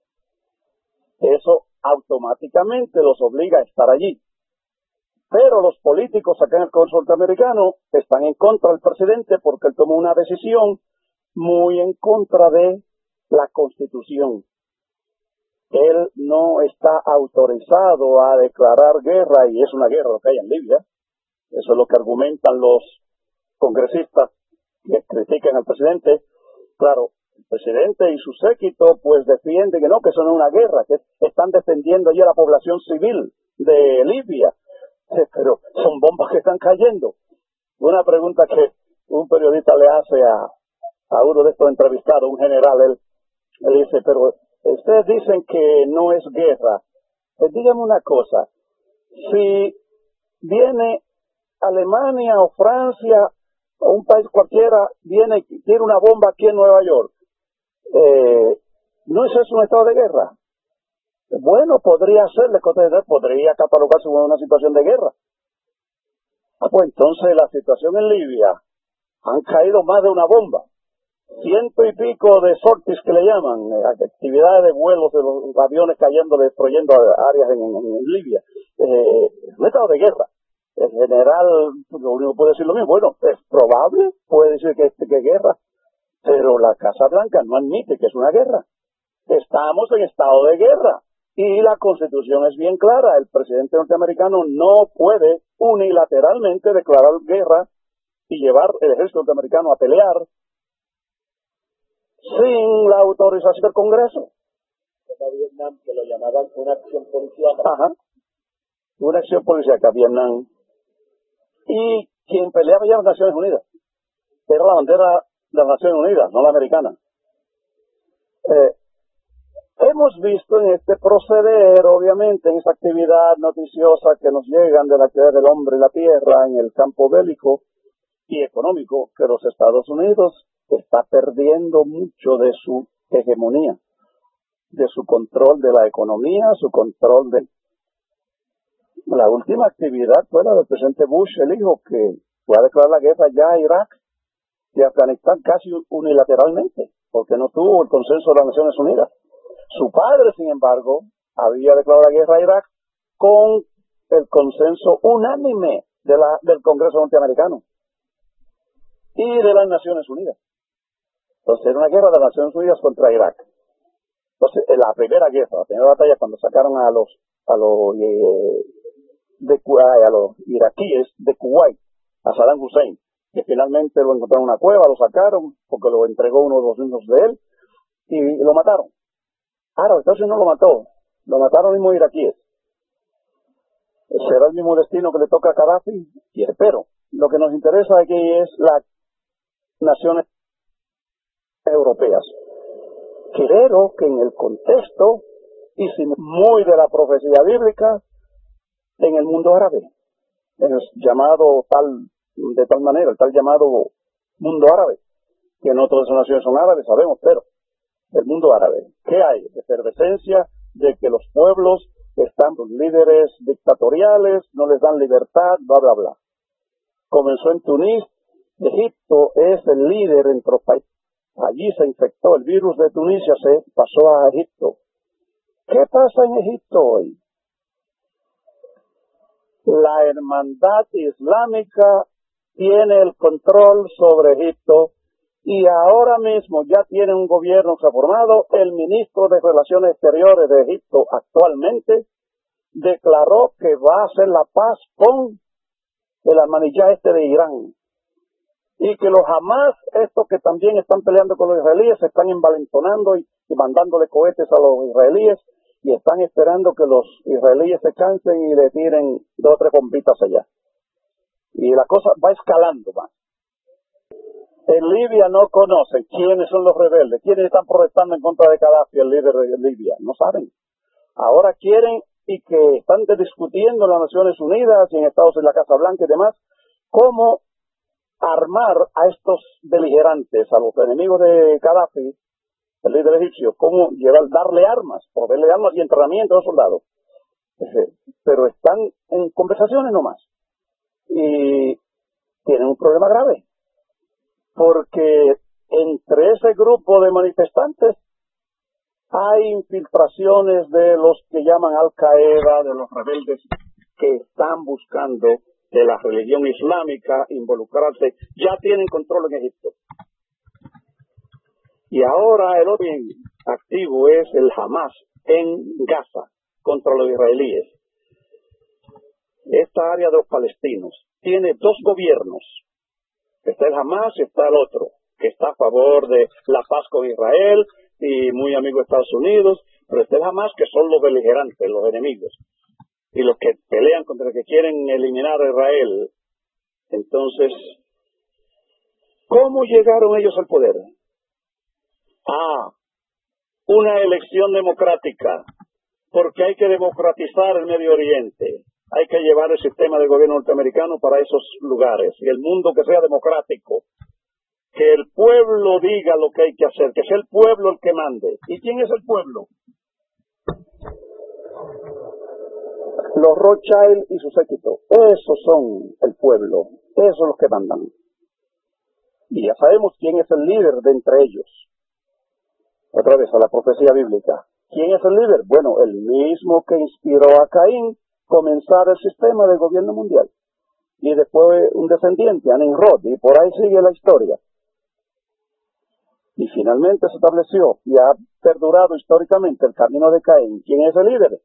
Speaker 1: eso automáticamente los obliga a estar allí. Pero los políticos acá en el Congreso norteamericano están en contra del presidente porque él tomó una decisión muy en contra de la Constitución. Él no está autorizado a declarar guerra, y es una guerra lo que hay en Libia. Eso es lo que argumentan los congresistas que critican al presidente. Claro, el presidente y su séquito pues defienden que no, que eso no es una guerra, que están defendiendo ya a la población civil de Libia. Pero son bombas que están cayendo. Una pregunta que un periodista le hace a uno de estos entrevistados, un general, él dice, pero ustedes dicen que no es guerra. Díganme una cosa, si viene Alemania o Francia o un país cualquiera, viene y tiene una bomba aquí en Nueva York, ¿no es eso un estado de guerra? Bueno, podría ser, podría catalogarse como una situación de guerra. Pues entonces la situación en Libia, han caído más de una bomba. 100 y pico de sorties que le llaman, actividades de vuelos de los aviones cayendo, destruyendo áreas en Libia. Un estado de guerra. El general, lo único que puede decir lo mismo, bueno, es probable, puede decir que es guerra, pero la Casa Blanca no admite que es una guerra. Estamos en estado de guerra y la Constitución es bien clara. El presidente norteamericano no puede unilateralmente declarar guerra y llevar el ejército norteamericano a pelear sin la autorización del Congreso.
Speaker 2: Como Vietnam, que lo llamaban una acción policíaca.
Speaker 1: Ajá, una acción policíaca, Vietnam. Y quien peleaba ya en las Naciones Unidas era la bandera de las Naciones Unidas, no la americana. Hemos visto en este proceder, obviamente, en esa actividad noticiosa que nos llegan de la actividad del hombre y la tierra en el campo bélico y económico, que los Estados Unidos está perdiendo mucho de su hegemonía, de su control de la economía, su control de... La última actividad fue la del presidente Bush, el hijo, que fue a declarar la guerra ya a Irak y a Afganistán casi unilateralmente, porque no tuvo el consenso de las Naciones Unidas. Su padre, sin embargo, había declarado la guerra a Irak con el consenso unánime del Congreso norteamericano y de las Naciones Unidas. Entonces era una guerra de las Naciones Unidas contra Irak. Entonces, en la primera guerra, la primera batalla, cuando sacaron a los iraquíes de Kuwait, a Saddam Hussein, que finalmente lo encontraron en una cueva, lo sacaron, porque lo entregó uno de los hijos de él, y lo mataron. Ahora, Estados Unidos no lo mató, lo mataron los mismos iraquíes. ¿Será el mismo destino que le toca a Gaddafi? Y espero. Lo que nos interesa aquí es las naciones europeas. Creo que en el contexto, y muy de la profecía bíblica, en el mundo árabe, en el llamado de tal manera, el tal llamado mundo árabe, que no todas las naciones son árabes, sabemos, pero el mundo árabe, ¿qué hay? Efervescencia de que los pueblos están, los líderes dictatoriales, no les dan libertad, bla, bla, bla. Comenzó en Túnez, Egipto es el líder entre los países. Allí se infectó el virus de Tunisia, se pasó a Egipto. ¿Qué pasa en Egipto hoy? La hermandad islámica tiene el control sobre Egipto y ahora mismo ya tiene un gobierno reformado. El ministro de Relaciones Exteriores de Egipto actualmente declaró que va a hacer la paz con el Ahmadiyya de Irán. Y que los Hamas, estos que también están peleando con los israelíes, se están envalentonando y mandándole cohetes a los israelíes y están esperando que los israelíes se cansen y le tiren 2 o 3 bombitas allá. Y la cosa va escalando más. En Libia no conocen quiénes son los rebeldes, quiénes están protestando en contra de Gaddafi, el líder de Libia. No saben. Ahora quieren, y que están discutiendo en las Naciones Unidas y en Estados Unidos, en la Casa Blanca y demás, cómo armar a estos beligerantes, a los enemigos de Gaddafi, el líder egipcio, cómo darle armas, proveerle armas y entrenamiento a los soldados. Pero están en conversaciones nomás. Y tienen un problema grave, porque entre ese grupo de manifestantes hay infiltraciones de los que llaman Al-Qaeda, de los rebeldes que están buscando de la religión islámica involucrarse. Ya tienen control en Egipto. Y ahora el otro activo es el Hamas en Gaza contra los israelíes. Esta área de los palestinos tiene 2 gobiernos. Está el Hamas y está el otro, que está a favor de la paz con Israel y muy amigo de Estados Unidos, pero está el Hamas, que son los beligerantes, los enemigos, y los que pelean contra los que quieren eliminar a Israel. Entonces, ¿cómo llegaron ellos al poder? Una elección democrática, porque hay que democratizar el Medio Oriente. Hay que llevar el sistema del gobierno norteamericano para esos lugares y el mundo que sea democrático. Que el pueblo diga lo que hay que hacer, que sea el pueblo el que mande. ¿Y quién es el pueblo? los Rothschild y su séquito. Esos son el pueblo, esos son los que mandan. Y ya sabemos quién es el líder de entre ellos. Otra vez a la profecía bíblica. ¿Quién es el líder? Bueno, el mismo que inspiró a Caín comenzar el sistema del gobierno mundial. Y después un descendiente, a Nimrod, y por ahí sigue la historia. Y finalmente se estableció y ha perdurado históricamente el camino de Caín. ¿Quién es el líder?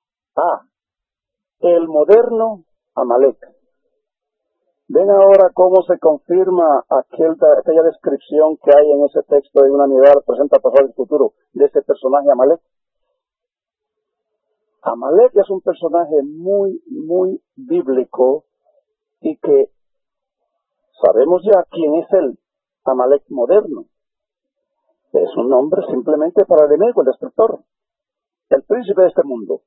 Speaker 1: El moderno Amalek. Ven ahora cómo se confirma aquella descripción que hay en ese texto de una mirada presente, pasado y futuro de ese personaje Amalek. Amalek es un personaje muy, muy bíblico y que sabemos ya quién es el Amalek moderno. Es un nombre simplemente para el enemigo, el destructor, el príncipe de este mundo.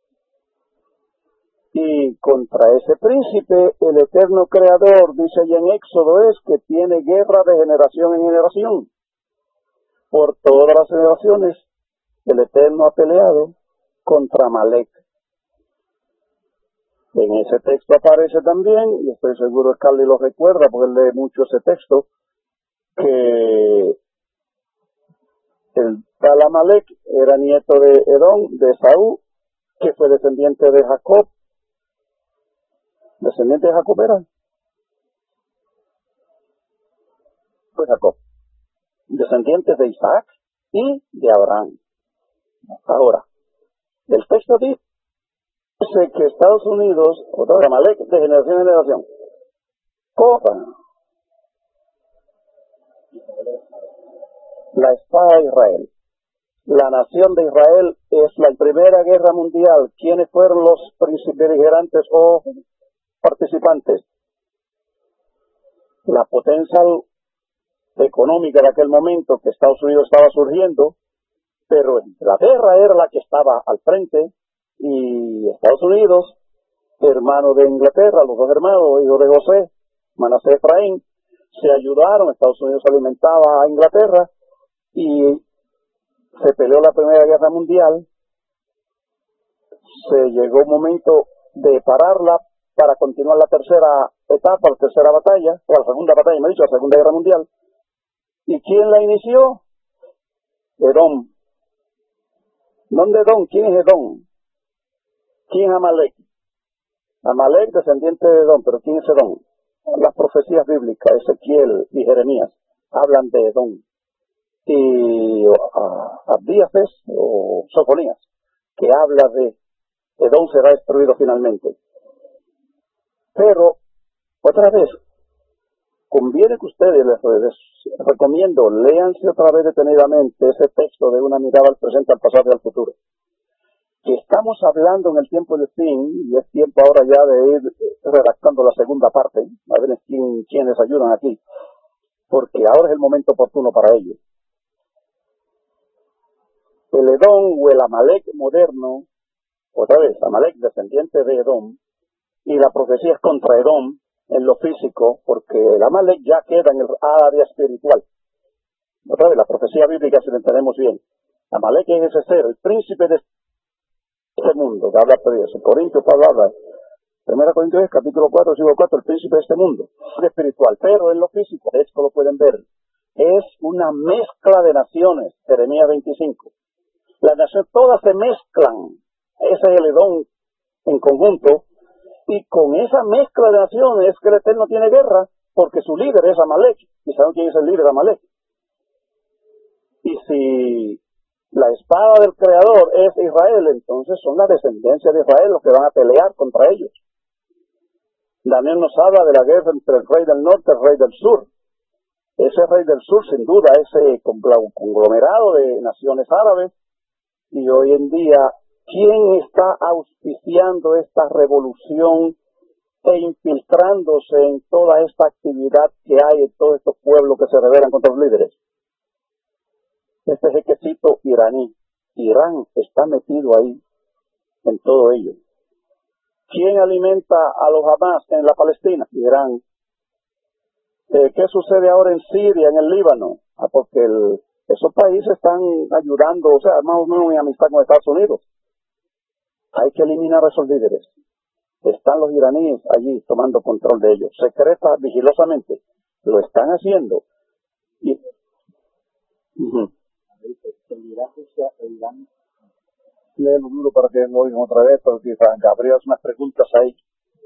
Speaker 1: Y contra ese príncipe, el eterno creador, dice allá en Éxodo, es que tiene guerra de generación en generación. Por todas las generaciones, el eterno ha peleado contra Amalek. En ese texto aparece también, y estoy seguro que Carly lo recuerda porque él lee mucho ese texto, que el tal Amalek era nieto de Edom, de Esaú, que fue descendiente de Jacob. ¿Descendiente de Jacob era? Fue Jacob. Descendientes de Isaac y de Abraham. Ahora, el texto dice que Estados Unidos, otra vez, Amalek de generación en generación, copa la espada de Israel. La nación de Israel es la primera guerra mundial. ¿Quiénes fueron los beligerantes o participantes? La potencia económica de aquel momento, que Estados Unidos estaba surgiendo, pero Inglaterra era la que estaba al frente, y Estados Unidos, hermano de Inglaterra, los dos hermanos, hijos de José, Manasés, Efraín, se ayudaron. Estados Unidos alimentaba a Inglaterra y se peleó la Primera Guerra Mundial. Se llegó un momento de pararla para continuar la tercera etapa, la tercera batalla, o la segunda batalla, me he dicho, la Segunda Guerra Mundial. ¿Y quién la inició? Edom. ¿Dónde Edom? ¿Quién es Edom? ¿Quién es Amalek? Amalek, descendiente de Edom, pero ¿quién es Edom? Las profecías bíblicas, Ezequiel y Jeremías, hablan de Edom. Y Abdías o Sofonías, que habla de Edom será destruido finalmente. Pero, otra vez, conviene que ustedes, les recomiendo, léanse otra vez detenidamente ese texto de una mirada al presente, al pasado y al futuro. Que estamos hablando en el tiempo del fin, y es tiempo ahora ya de ir redactando la segunda parte, a ver quiénes ayudan aquí, porque ahora es el momento oportuno para ello. El Edom o el Amalek moderno, otra vez, Amalek descendiente de Edom, y la profecía es contra Edom en lo físico, porque el Amalek ya queda en el área espiritual. Otra vez, la profecía bíblica, si la entendemos bien. Amalek es ese ser, el príncipe de este mundo, que habla de eso. Corintios, Pablo habla, 1 Corintios capítulo 4, versículo 4, el príncipe de este mundo, es espiritual, pero en lo físico, esto lo pueden ver, es una mezcla de naciones, Jeremías 25. Las naciones todas se mezclan, ese es el Edom en conjunto, y con esa mezcla de naciones es que el Eterno tiene guerra, porque su líder es Amalek, y ¿saben quién es el líder de Amalek? Y si la espada del Creador es Israel, entonces son la descendencia de Israel los que van a pelear contra ellos. Daniel nos habla de la guerra entre el rey del norte y el rey del sur. Ese rey del sur, sin duda, ese conglomerado de naciones árabes, y hoy en día, ¿quién está auspiciando esta revolución e infiltrándose en toda esta actividad que hay en todos estos pueblos que se rebelan contra los líderes? Este ejército iraní. Irán está metido ahí, en todo ello. ¿Quién alimenta a los Hamas en la Palestina? Irán. ¿Qué sucede ahora en Siria, en el Líbano? Porque esos países están ayudando, o sea, más o menos en amistad con Estados Unidos. Hay que eliminar a esos líderes. están los iraníes allí tomando control de ellos, secreta, vigilosamente. Lo están haciendo. Y, léelo duro para que lo oigan otra vez, porque Gabriel hace unas preguntas ahí.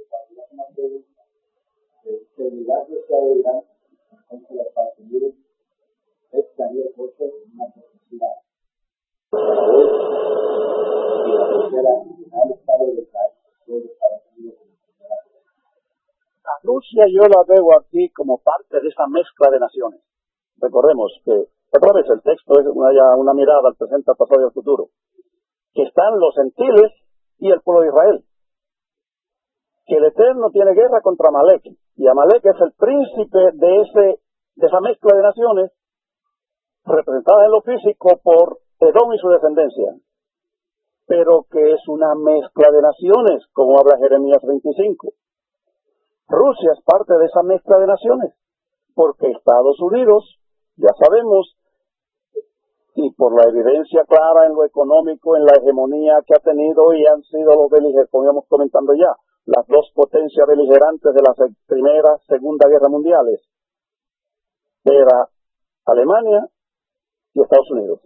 Speaker 1: A Rusia yo la veo aquí como parte de esa mezcla de naciones. Recordemos que, otra vez, el texto es una mirada al presente, al pasado y al futuro. Que están los gentiles y el pueblo de Israel. Que el Eterno tiene guerra contra Amalek. Y Amalek es el príncipe de esa mezcla de naciones, representada en lo físico por Edom y su descendencia. Pero que es una mezcla de naciones, como habla Jeremías 25. Rusia es parte de esa mezcla de naciones, porque Estados Unidos, ya sabemos, y por la evidencia clara en lo económico, en la hegemonía que ha tenido y han sido los beligerantes, como íbamos comentando ya, las dos potencias beligerantes de las Primera, Segunda Guerra Mundiales, era Alemania y Estados Unidos.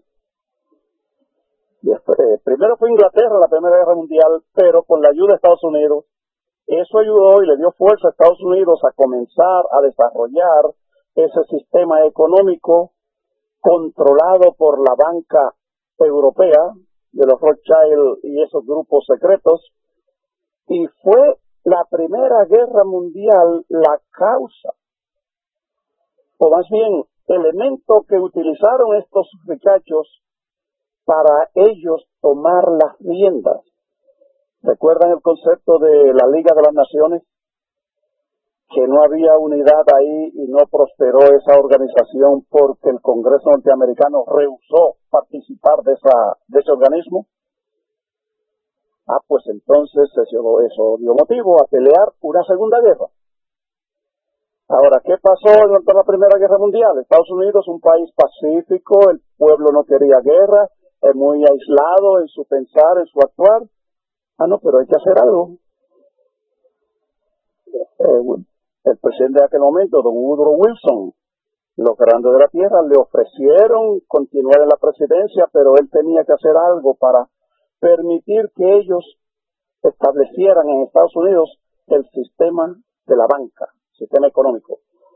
Speaker 1: Primero fue Inglaterra la Primera Guerra Mundial, pero con la ayuda de Estados Unidos, eso ayudó y le dio fuerza a Estados Unidos a comenzar a desarrollar ese sistema económico controlado por la banca europea, de los Rothschild y esos grupos secretos, y fue la Primera Guerra Mundial la causa, o más bien, elemento que utilizaron estos ricachos para ellos tomar las riendas. ¿Recuerdan el concepto de la Liga de las Naciones? Que no había unidad ahí y no prosperó esa organización porque el Congreso norteamericano rehusó participar de ese organismo. Pues entonces eso dio motivo a pelear una segunda guerra. Ahora, ¿qué pasó durante la Primera Guerra Mundial? Estados Unidos, un país pacífico, el pueblo no quería guerra, es muy aislado en su pensar, en su actuar. Pero hay que hacer algo. El presidente de aquel momento, don Woodrow Wilson, los grandes de la tierra le ofrecieron continuar en la presidencia, pero él tenía que hacer algo para permitir que ellos establecieran en Estados Unidos el sistema de la banca, sistema económico.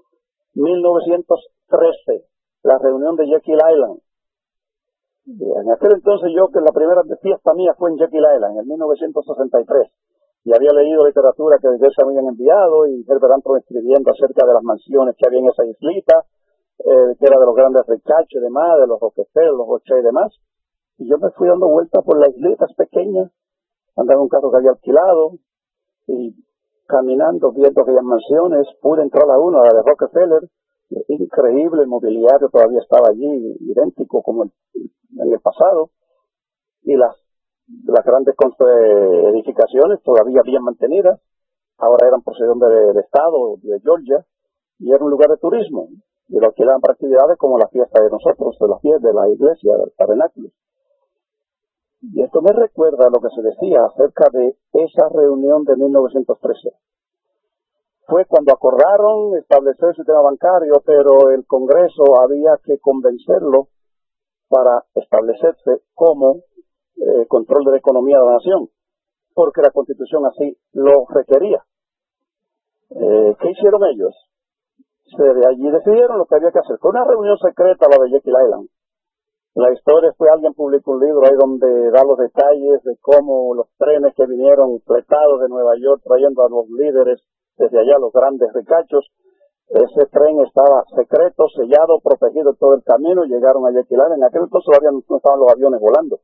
Speaker 1: 1913, la reunión de Jekyll Island. En aquel entonces que la primera fiesta mía fue en Jekyll Island, en 1963. Y había leído literatura que desde se habían enviado y Herbert Anton escribiendo acerca de las mansiones que había en esa islita, que era de los grandes ricachos y demás, de los Rockefeller, los Rothschild y demás. Y yo me fui dando vueltas por las islitas pequeñas, andaba en un carro que había alquilado, y caminando, viendo aquellas mansiones, pude entrar a una, la de Rockefeller. Increíble, el mobiliario todavía estaba allí, idéntico como en el pasado, y las grandes edificaciones todavía bien mantenidas, ahora eran posesión del Estado de Georgia, y era un lugar de turismo, y lo alquilaban para actividades como la fiesta de nosotros, de la fiesta de la iglesia, del tabernáculo. Y esto me recuerda lo que se decía acerca de esa reunión de 1913. Fue cuando acordaron establecer el sistema bancario, pero el Congreso había que convencerlo para establecerse como control de la economía de la nación, porque la Constitución así lo requería. ¿Qué hicieron ellos? De allí decidieron lo que había que hacer. Fue una reunión secreta la de Jekyll Island. La historia fue, alguien publicó un libro ahí donde da los detalles de cómo los trenes que vinieron fletados de Nueva York trayendo a los líderes desde allá, los grandes ricachos. Ese tren estaba secreto, sellado, protegido todo el camino, llegaron a Jekyll Island. En aquel entonces no estaban los aviones volando.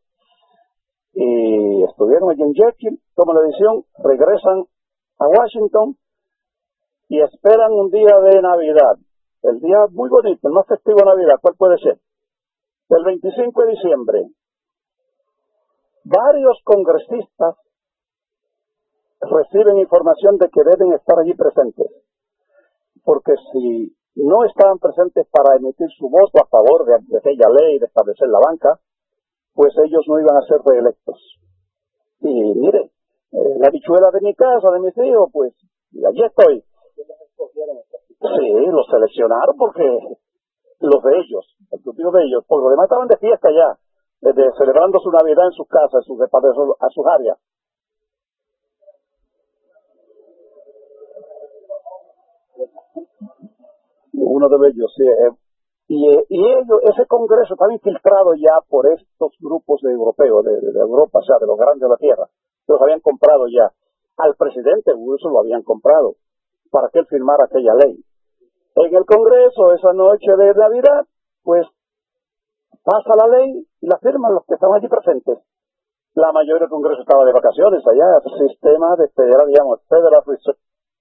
Speaker 1: Y estuvieron allí en Jekyll, toman la decisión, regresan a Washington y esperan un día de Navidad. El día muy bonito, el más festivo de Navidad. ¿Cuál puede ser? El 25 de diciembre. Varios congresistas reciben información de que deben estar allí presentes, porque si no estaban presentes para emitir su voto a favor de aquella ley de establecer la banca, pues ellos no iban a ser reelectos. Y mire, la bichuela de mi casa, de mis hijos, pues, y allí estoy. Sí, los seleccionaron porque los de ellos, el grupito de ellos, por lo demás estaban de fiesta ya, desde celebrando su Navidad en sus casas, a sus áreas. Uno de ellos, sí. Y ellos, ese congreso estaba infiltrado ya por estos grupos de europeos, de Europa, o sea, de los grandes de la tierra. Los habían comprado ya. Al presidente Wilson lo habían comprado para que él firmara aquella ley. En el congreso, esa noche de Navidad, pues pasa la ley y la firman los que estaban allí presentes. La mayoría del congreso estaba de vacaciones allá, sistema de federal, digamos, Federal Reserve.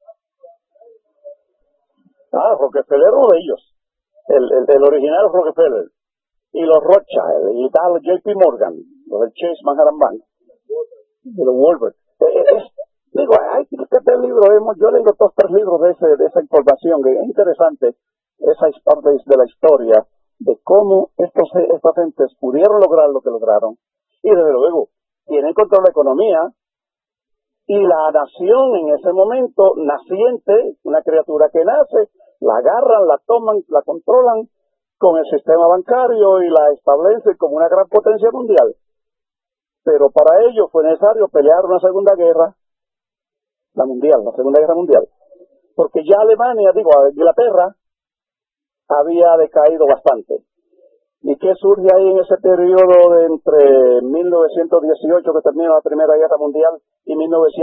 Speaker 1: Rockefeller uno de ellos. El original Rockefeller. Y los Rothschild, y tal, JP Morgan, los del Chase Manhattan Bank, y los Wolver. Digo, hay que leer el libro, yo leo 2 o 3 libros de esa información, que es interesante, esa es parte de la historia, de cómo estas gentes pudieron lograr lo que lograron, y desde luego, tienen control de la economía, y la nación en ese momento, naciente, una criatura que nace, la agarran, la toman, la controlan con el sistema bancario y la establecen como una gran potencia mundial. Pero para ello fue necesario pelear una segunda guerra, la Segunda Guerra Mundial. Porque ya Alemania, Inglaterra, había decaído bastante. ¿Y qué surge ahí en ese periodo de entre 1918, que termina la Primera Guerra Mundial, y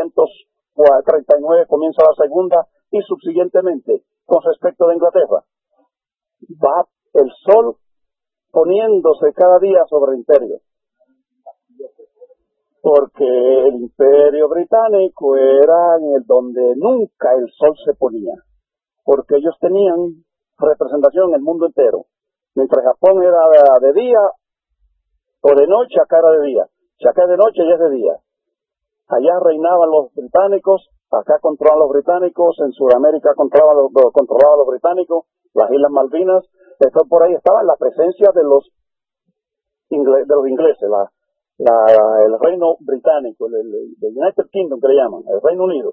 Speaker 1: 1939 comienza la Segunda, y subsiguientemente, con respecto de Inglaterra? Va el sol poniéndose cada día sobre el imperio. Porque el imperio británico era en el donde nunca el sol se ponía. Porque ellos tenían representación en el mundo entero. Mientras Japón era de día o de noche, acá era de día. Si acá es de noche, ya es de día. Allá reinaban los británicos, acá controlaban los británicos, en Sudamérica controlaban los británicos, las Islas Malvinas. Entonces por ahí estaba la presencia de los ingleses, el reino británico, el United Kingdom que le llaman, el Reino Unido.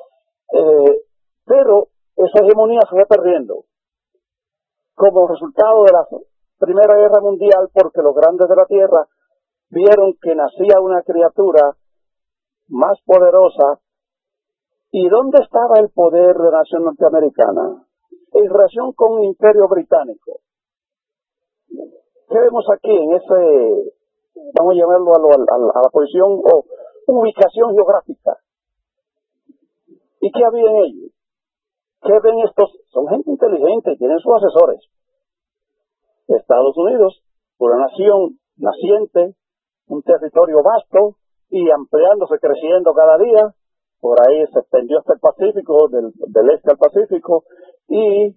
Speaker 1: Pero esa hegemonía se fue perdiendo como resultado de la Primera Guerra Mundial, porque los grandes de la tierra vieron que nacía una criatura más poderosa. ¿Y dónde estaba el poder de la nación norteamericana? En relación con un imperio británico. ¿Qué vemos aquí en ese, vamos a llamarlo a la posición o ubicación geográfica? ¿Y qué había en ellos? ¿Qué ven estos? Son gente inteligente, tienen sus asesores. Estados Unidos, una nación naciente, un territorio vasto y ampliándose, creciendo cada día. Por ahí se extendió hasta el Pacífico, del este al Pacífico, y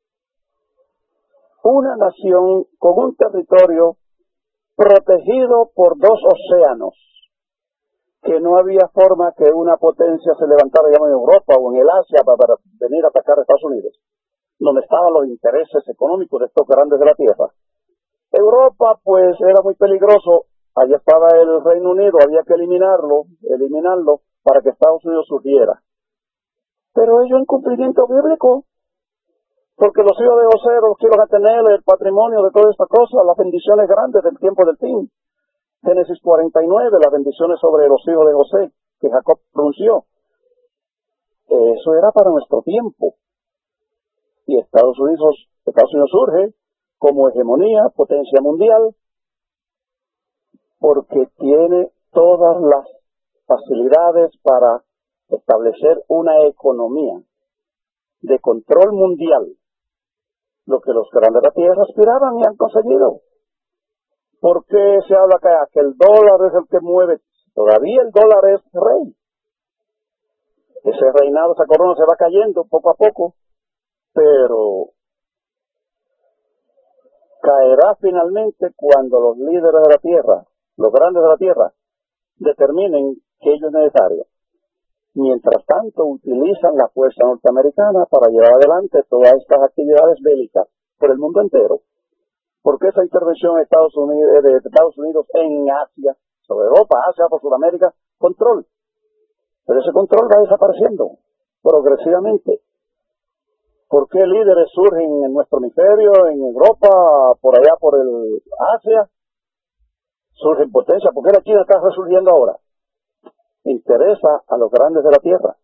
Speaker 1: una nación con un territorio protegido por 2 océanos, que no había forma que una potencia se levantara, digamos, en Europa o en el Asia para venir a atacar a Estados Unidos, donde estaban los intereses económicos de estos grandes de la tierra. Europa, pues, era muy peligroso. Allá estaba el Reino Unido, había que eliminarlo para que Estados Unidos surgiera. Pero ello en cumplimiento bíblico, porque los hijos de José los quieren tener el patrimonio de todas estas cosas, las bendiciones grandes del tiempo del fin. Génesis 49, las bendiciones sobre los hijos de José, que Jacob pronunció. Eso era para nuestro tiempo. Y Estados Unidos surge como hegemonía, potencia mundial, porque tiene todas las facilidades para establecer una economía de control mundial, lo que los grandes de la tierra aspiraban y han conseguido. ¿Por qué se habla acá que el dólar es el que mueve? Todavía el dólar es rey. Ese reinado, esa corona se va cayendo poco a poco, pero caerá finalmente cuando los líderes de la tierra, los grandes de la tierra, determinen que ello es necesario. Mientras tanto, utilizan la fuerza norteamericana para llevar adelante todas estas actividades bélicas por el mundo entero. Porque esa intervención de Estados Unidos en Asia, sobre Europa, Asia, por Sudamérica, control. Pero ese control va desapareciendo progresivamente. ¿Por qué líderes surgen en nuestro hemisferio, en Europa, por allá por el Asia? Surgen potencias. ¿Por qué la China está resurgiendo ahora? Interesa a los grandes de la tierra.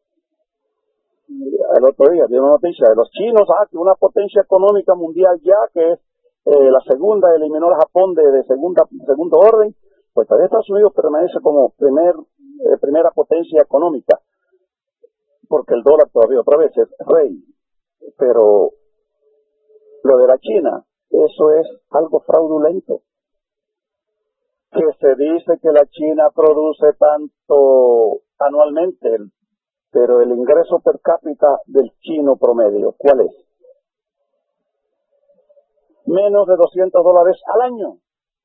Speaker 1: El otro día vi una noticia de los chinos, que una potencia económica mundial ya, que es la segunda, eliminó a Japón de segundo orden, pues todavía Estados Unidos permanece como primera potencia económica, porque el dólar todavía otra vez es rey. Pero lo de la China, eso es algo fraudulento. Que se dice que la China produce tanto anualmente, pero el ingreso per cápita del chino promedio, ¿cuál es? Menos de $200 al año.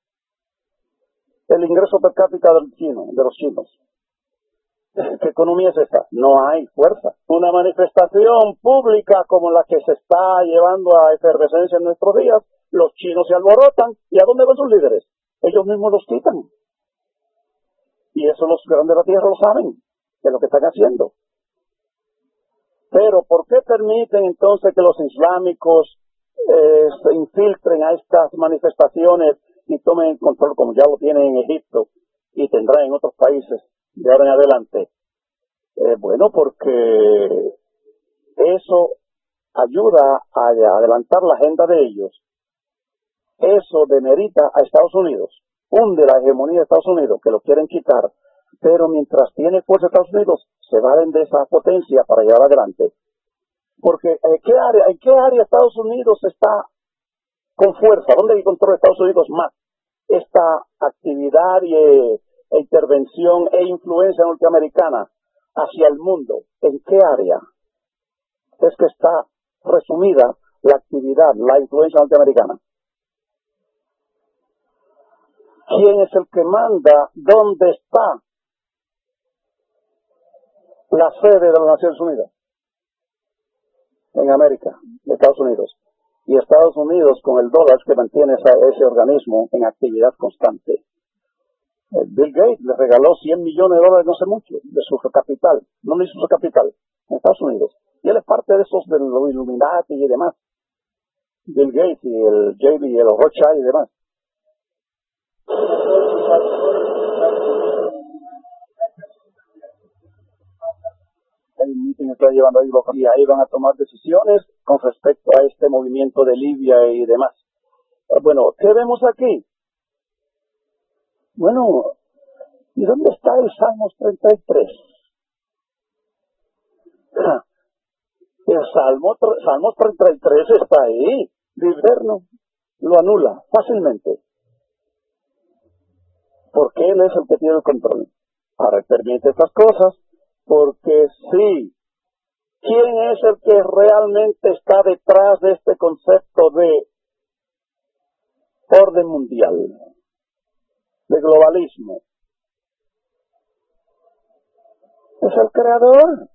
Speaker 1: El ingreso per cápita de los chinos. ¿Qué economía es esa? No hay fuerza. Una manifestación pública como la que se está llevando a efervescencia en nuestros días, los chinos se alborotan. ¿Y a dónde van sus líderes? Ellos mismos los quitan. Y eso los grandes de la tierra lo saben, de lo que están haciendo. Pero ¿por qué permiten entonces que los islámicos se infiltren a estas manifestaciones y tomen control, como ya lo tienen en Egipto y tendrán en otros países de ahora en adelante? Bueno, porque eso ayuda a adelantar la agenda de ellos. Eso demerita a Estados Unidos, hunde la hegemonía de Estados Unidos, que lo quieren quitar, pero mientras tiene fuerza Estados Unidos, se valen de esa potencia para llevar adelante. Porque ¿en qué área Estados Unidos está con fuerza? ¿Dónde controla Estados Unidos más esta actividad e intervención e influencia norteamericana hacia el mundo? ¿En qué área es que está resumida la actividad, la influencia norteamericana? ¿Quién es el que manda? ¿Dónde está la sede de las Naciones Unidas? En América, de Estados Unidos. Y Estados Unidos, con el dólar, que mantiene ese organismo en actividad constante. Bill Gates le regaló $100 millones no sé mucho, de su capital. No le hizo su capital en Estados Unidos. Y él es parte de esos de los Illuminati y demás. Bill Gates y el JB y los Rothschild y demás. El meeting está llevando ahí y ahí van a tomar decisiones con respecto a este movimiento de Libia y demás. Bueno, ¿qué vemos aquí? Bueno, ¿y dónde está el Salmos 33? El Salmos 33 está ahí. Liberno lo anula fácilmente. Porque él es el que tiene el control. Ahora permite estas cosas porque sí. ¿Quién es el que realmente está detrás de este concepto de orden mundial, de globalismo? Es el creador.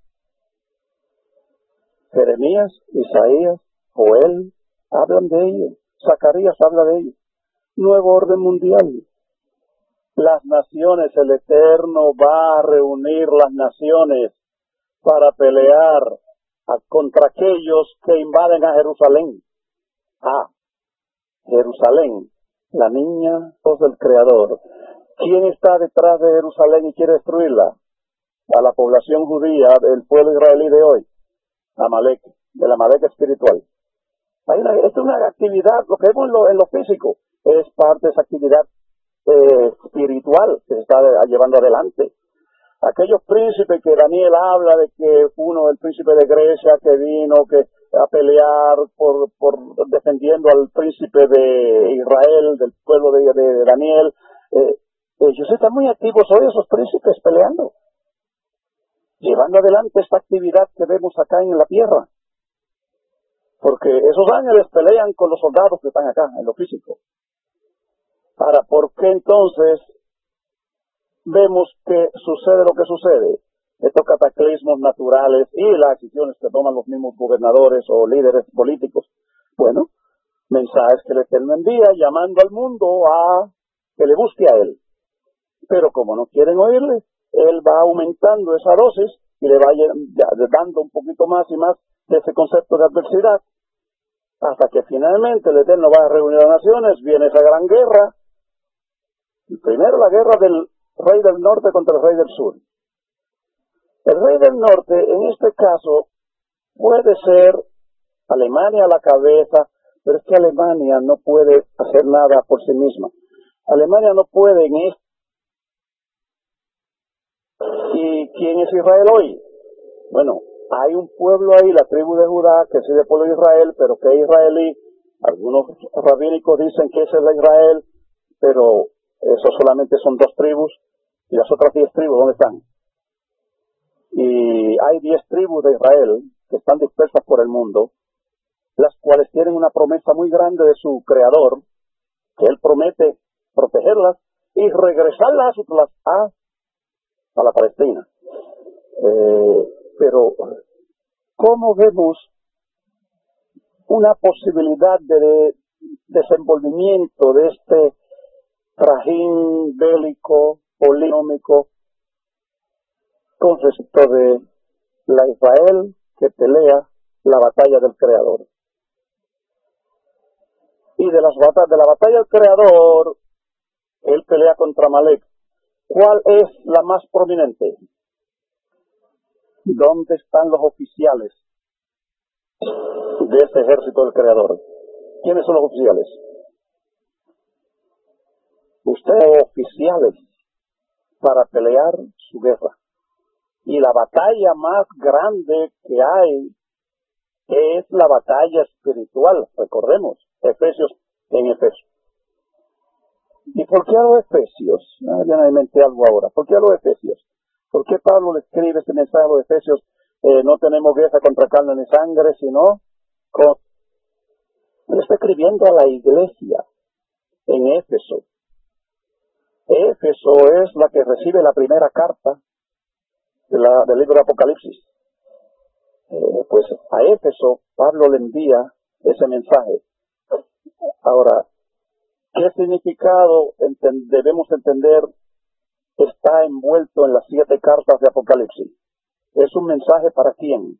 Speaker 1: Jeremías, Isaías, Joel hablan de ello. Zacarías habla de ello. Nuevo orden mundial. Las naciones, el Eterno va a reunir las naciones para pelear contra aquellos que invaden a Jerusalén. Jerusalén, la niña del Creador. ¿Quién está detrás de Jerusalén y quiere destruirla? A la población judía del pueblo israelí de hoy. Amalek, del Amalek espiritual. Esta es una actividad, lo que vemos en lo físico, es parte de esa actividad espiritual que se está llevando adelante. Aquellos príncipes que Daniel habla de que uno, el príncipe de Grecia, que vino a pelear por defendiendo al príncipe de Israel, del pueblo de Daniel, ellos están muy activos hoy, esos príncipes peleando, llevando adelante esta actividad que vemos acá en la tierra. Porque esos ángeles pelean con los soldados que están acá, en lo físico. Ahora, ¿por qué entonces vemos que sucede lo que sucede? Estos cataclismos naturales y las decisiones que toman los mismos gobernadores o líderes políticos. Bueno, mensajes que el Eterno envía llamando al mundo a que le busque a Él. Pero como no quieren oírle, él va aumentando esa dosis y le va dando un poquito más y más de ese concepto de adversidad, hasta que finalmente el Eterno va a reunir a las naciones, viene esa gran guerra, primero la guerra del rey del norte contra el rey del sur. El rey del norte, en este caso, puede ser Alemania a la cabeza, pero es que Alemania no puede hacer nada por sí misma. Alemania no puede en esto. ¿Y quién es Israel hoy? Bueno, hay un pueblo ahí, la tribu de Judá, que es el pueblo de Israel, pero que es israelí. Algunos rabínicos dicen que esa es la Israel, pero eso solamente son 2 tribus. ¿Y las otras 10 tribus dónde están? Y hay 10 tribus de Israel que están dispersas por el mundo, las cuales tienen una promesa muy grande de su Creador, que Él promete protegerlas y regresarlas a la Palestina. Pero, ¿cómo vemos una posibilidad de desenvolvimiento de este trajín bélico, polinómico, con respecto de la Israel que pelea la batalla del Creador? Y de la batalla del Creador, él pelea contra Amalek. ¿Cuál es la más prominente? ¿Dónde están los oficiales de ese ejército del Creador? ¿Quiénes son los oficiales? Ustedes oficiales para pelear su guerra. Y la batalla más grande que hay es la batalla espiritual. Recordemos, Efesios en Efesios. ¿Y por qué a los Efesios? Ya me inventé algo ahora. ¿Por qué a los Efesios? ¿Por qué Pablo le escribe este mensaje a los Efesios? No tenemos guerra contra carne ni sangre, sino él está escribiendo a la iglesia en Éfeso. Éfeso es la que recibe la primera carta del libro de Apocalipsis. Pues a Éfeso Pablo le envía ese mensaje. Ahora, ¿qué significado debemos entender está envuelto en las 7 cartas de Apocalipsis? ¿Es un mensaje para quién?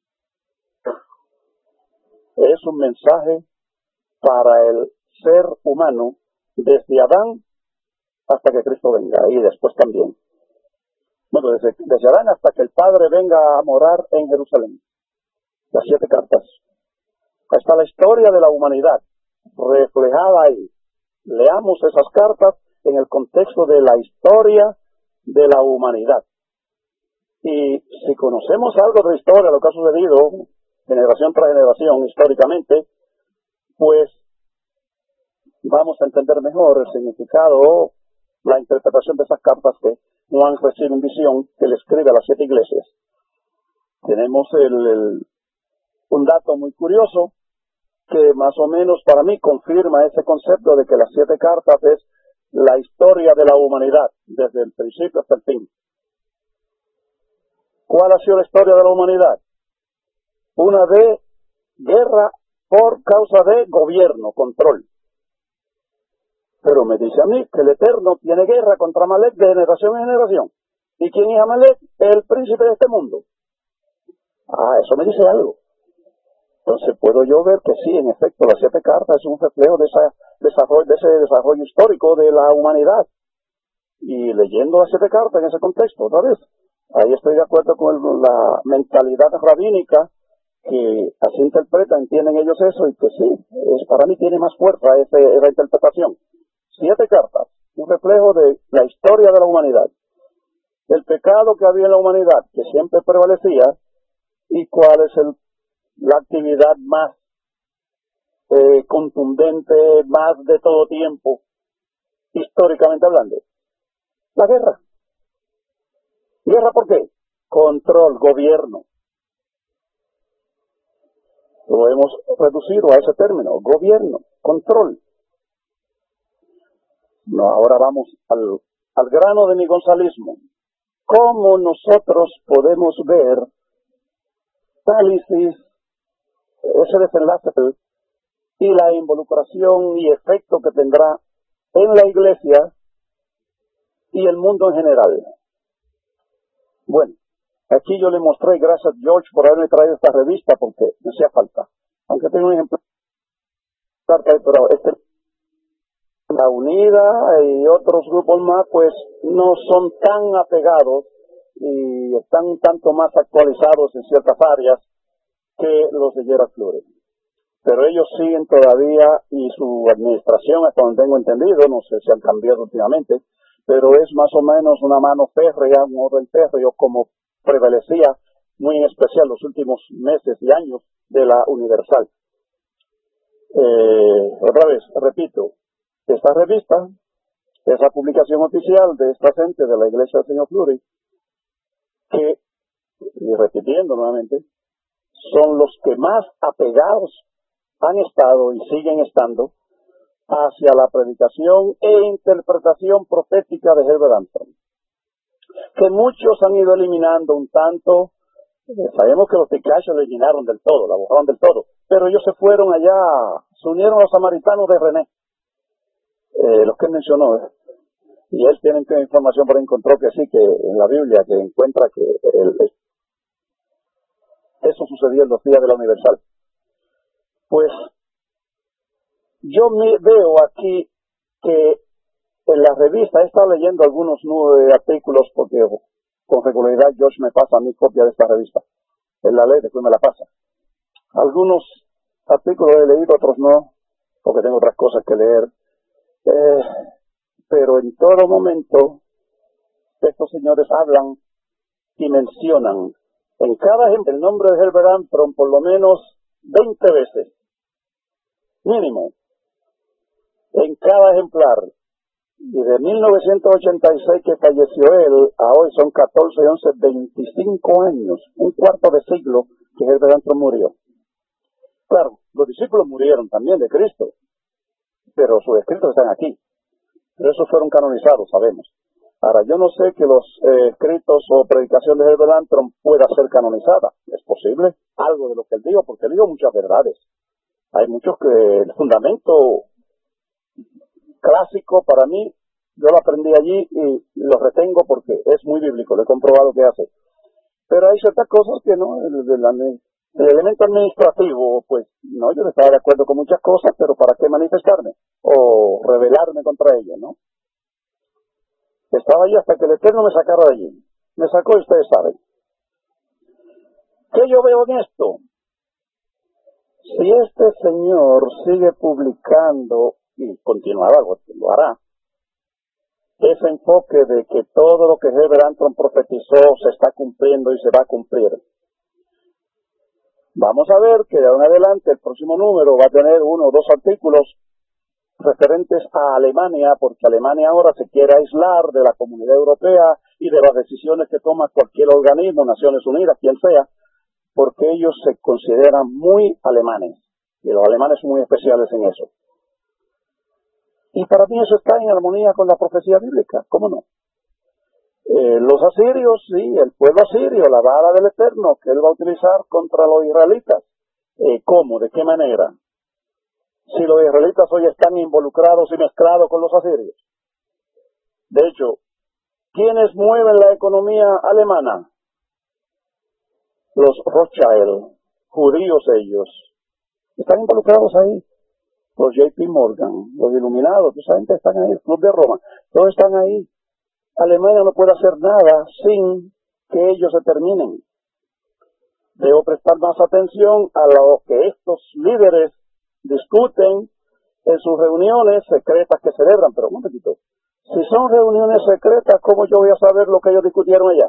Speaker 1: Es un mensaje para el ser humano desde Adán hasta que Cristo venga, y después también. Bueno, desde Adán hasta que el Padre venga a morar en Jerusalén. Las 7 cartas. Ahí está la historia de la humanidad reflejada ahí. Leamos esas cartas en el contexto de la historia de la humanidad. Y si conocemos algo de la historia, lo que ha sucedido generación tras generación históricamente, pues vamos a entender mejor el significado o la interpretación de esas cartas que Juan recibe en visión, que le escribe a las 7 iglesias. Tenemos un dato muy curioso que más o menos para mí confirma ese concepto de que las 7 cartas es la historia de la humanidad, desde el principio hasta el fin. ¿Cuál ha sido la historia de la humanidad? Una de guerra por causa de gobierno, control. Pero me dice a mí que el Eterno tiene guerra contra Amalek de generación en generación. ¿Y quién es Amalek? El príncipe de este mundo. Eso me dice algo. Entonces puedo yo ver que sí, en efecto, las 7 cartas es un reflejo de ese desarrollo histórico de la humanidad. Y leyendo las 7 cartas en ese contexto, otra vez, ahí estoy de acuerdo con la mentalidad rabínica, que así interpretan, entienden ellos eso, y que sí, para mí tiene más fuerza esa interpretación. 7 cartas, un reflejo de la historia de la humanidad, el pecado que había en la humanidad, que siempre prevalecía, y cuál es la actividad más contundente, más de todo tiempo, históricamente hablando. La guerra. ¿Guerra por qué? Control, gobierno. Lo hemos reducido a ese término, gobierno, control. No, ahora vamos al grano de mi gonzalismo. ¿Cómo nosotros podemos ver análisis, ese desenlace y la involucración y efecto que tendrá en la iglesia y el mundo en general? Bueno, aquí yo le mostré, gracias a George por haberme traído esta revista porque me hacía falta. Aunque tengo un ejemplar, pero la Unida y otros grupos más, pues no son tan apegados y están un tanto más actualizados en ciertas áreas que los de Gerald Flurry. Pero ellos siguen todavía, y su administración, hasta donde tengo entendido, no sé si han cambiado últimamente, pero es más o menos una mano férrea, un orden férreo, como prevalecía muy en especial los últimos meses y años de la Universal. Otra vez, repito, esta revista es la publicación oficial de esta gente de la Iglesia del Señor Flurry, que, y repitiendo nuevamente, son los que más apegados han estado y siguen estando hacia la predicación e interpretación profética de Herbert Armstrong, que muchos han ido eliminando un tanto. Sabemos que los picachos la eliminaron del todo, la borraron del todo, pero ellos se fueron allá, se unieron a los samaritanos de René, los que mencionó, y él tiene información, pero encontró que sí, que en la Biblia, que encuentra que eso sucedió en los días de la Universal. Pues yo veo aquí que en la revista, he estado leyendo algunos artículos porque con regularidad George me pasa a mí copia de esta revista. Él la lee, después me la pasa. Algunos artículos he leído, otros no, porque tengo otras cosas que leer. Pero en todo momento estos señores hablan y mencionan en cada ejemplo el nombre de Herbert Armstrong por lo menos 20 veces, mínimo, en cada ejemplar. Y de 1986 que falleció él, a hoy son 14, 11, 25 años, un cuarto de siglo que Herbert Armstrong murió. Claro, los discípulos murieron también de Cristo, pero sus escritos están aquí. Pero esos fueron canonizados, sabemos. Ahora, yo no sé que los escritos o predicación de Herbert Armstrong pueda ser canonizada. Es posible, algo de lo que él dijo, porque él dijo muchas verdades. Hay muchos que el fundamento clásico para mí, yo lo aprendí allí y lo retengo porque es muy bíblico, lo he comprobado que hace. Pero hay ciertas cosas que no, el elemento administrativo, pues no, yo no estaba de acuerdo con muchas cosas, pero ¿para qué manifestarme? O rebelarme contra ello, ¿no? Estaba allí hasta que el Eterno me sacara de allí. Me sacó y ustedes saben. ¿Qué yo veo en esto? Si este señor sigue publicando, y continuará, lo hará, ese enfoque de que todo lo que Herbert Armstrong profetizó se está cumpliendo y se va a cumplir. Vamos a ver que de ahora en adelante el próximo número va a tener 1 o 2 artículos referentes a Alemania, porque Alemania ahora se quiere aislar de la Comunidad Europea y de las decisiones que toma cualquier organismo, Naciones Unidas, quien sea, porque ellos se consideran muy alemanes, y los alemanes son muy especiales en eso. Y para mí eso está en armonía con la profecía bíblica, ¿cómo no? Los asirios, sí, el pueblo asirio, la vara del Eterno que él va a utilizar contra los israelitas. ¿Cómo? ¿De qué manera? Si los israelitas hoy están involucrados y mezclados con los asirios. De hecho, ¿quiénes mueven la economía alemana? Los Rothschild, judíos ellos. Están involucrados ahí. Los JP Morgan, los iluminados, esa gente están ahí, el Club de Roma, todos están ahí. Alemania no puede hacer nada sin que ellos se terminen. Debo prestar más atención a lo que estos líderes discuten en sus reuniones secretas que celebran. Pero un momentito, si son reuniones secretas, ¿cómo yo voy a saber lo que ellos discutieron allá?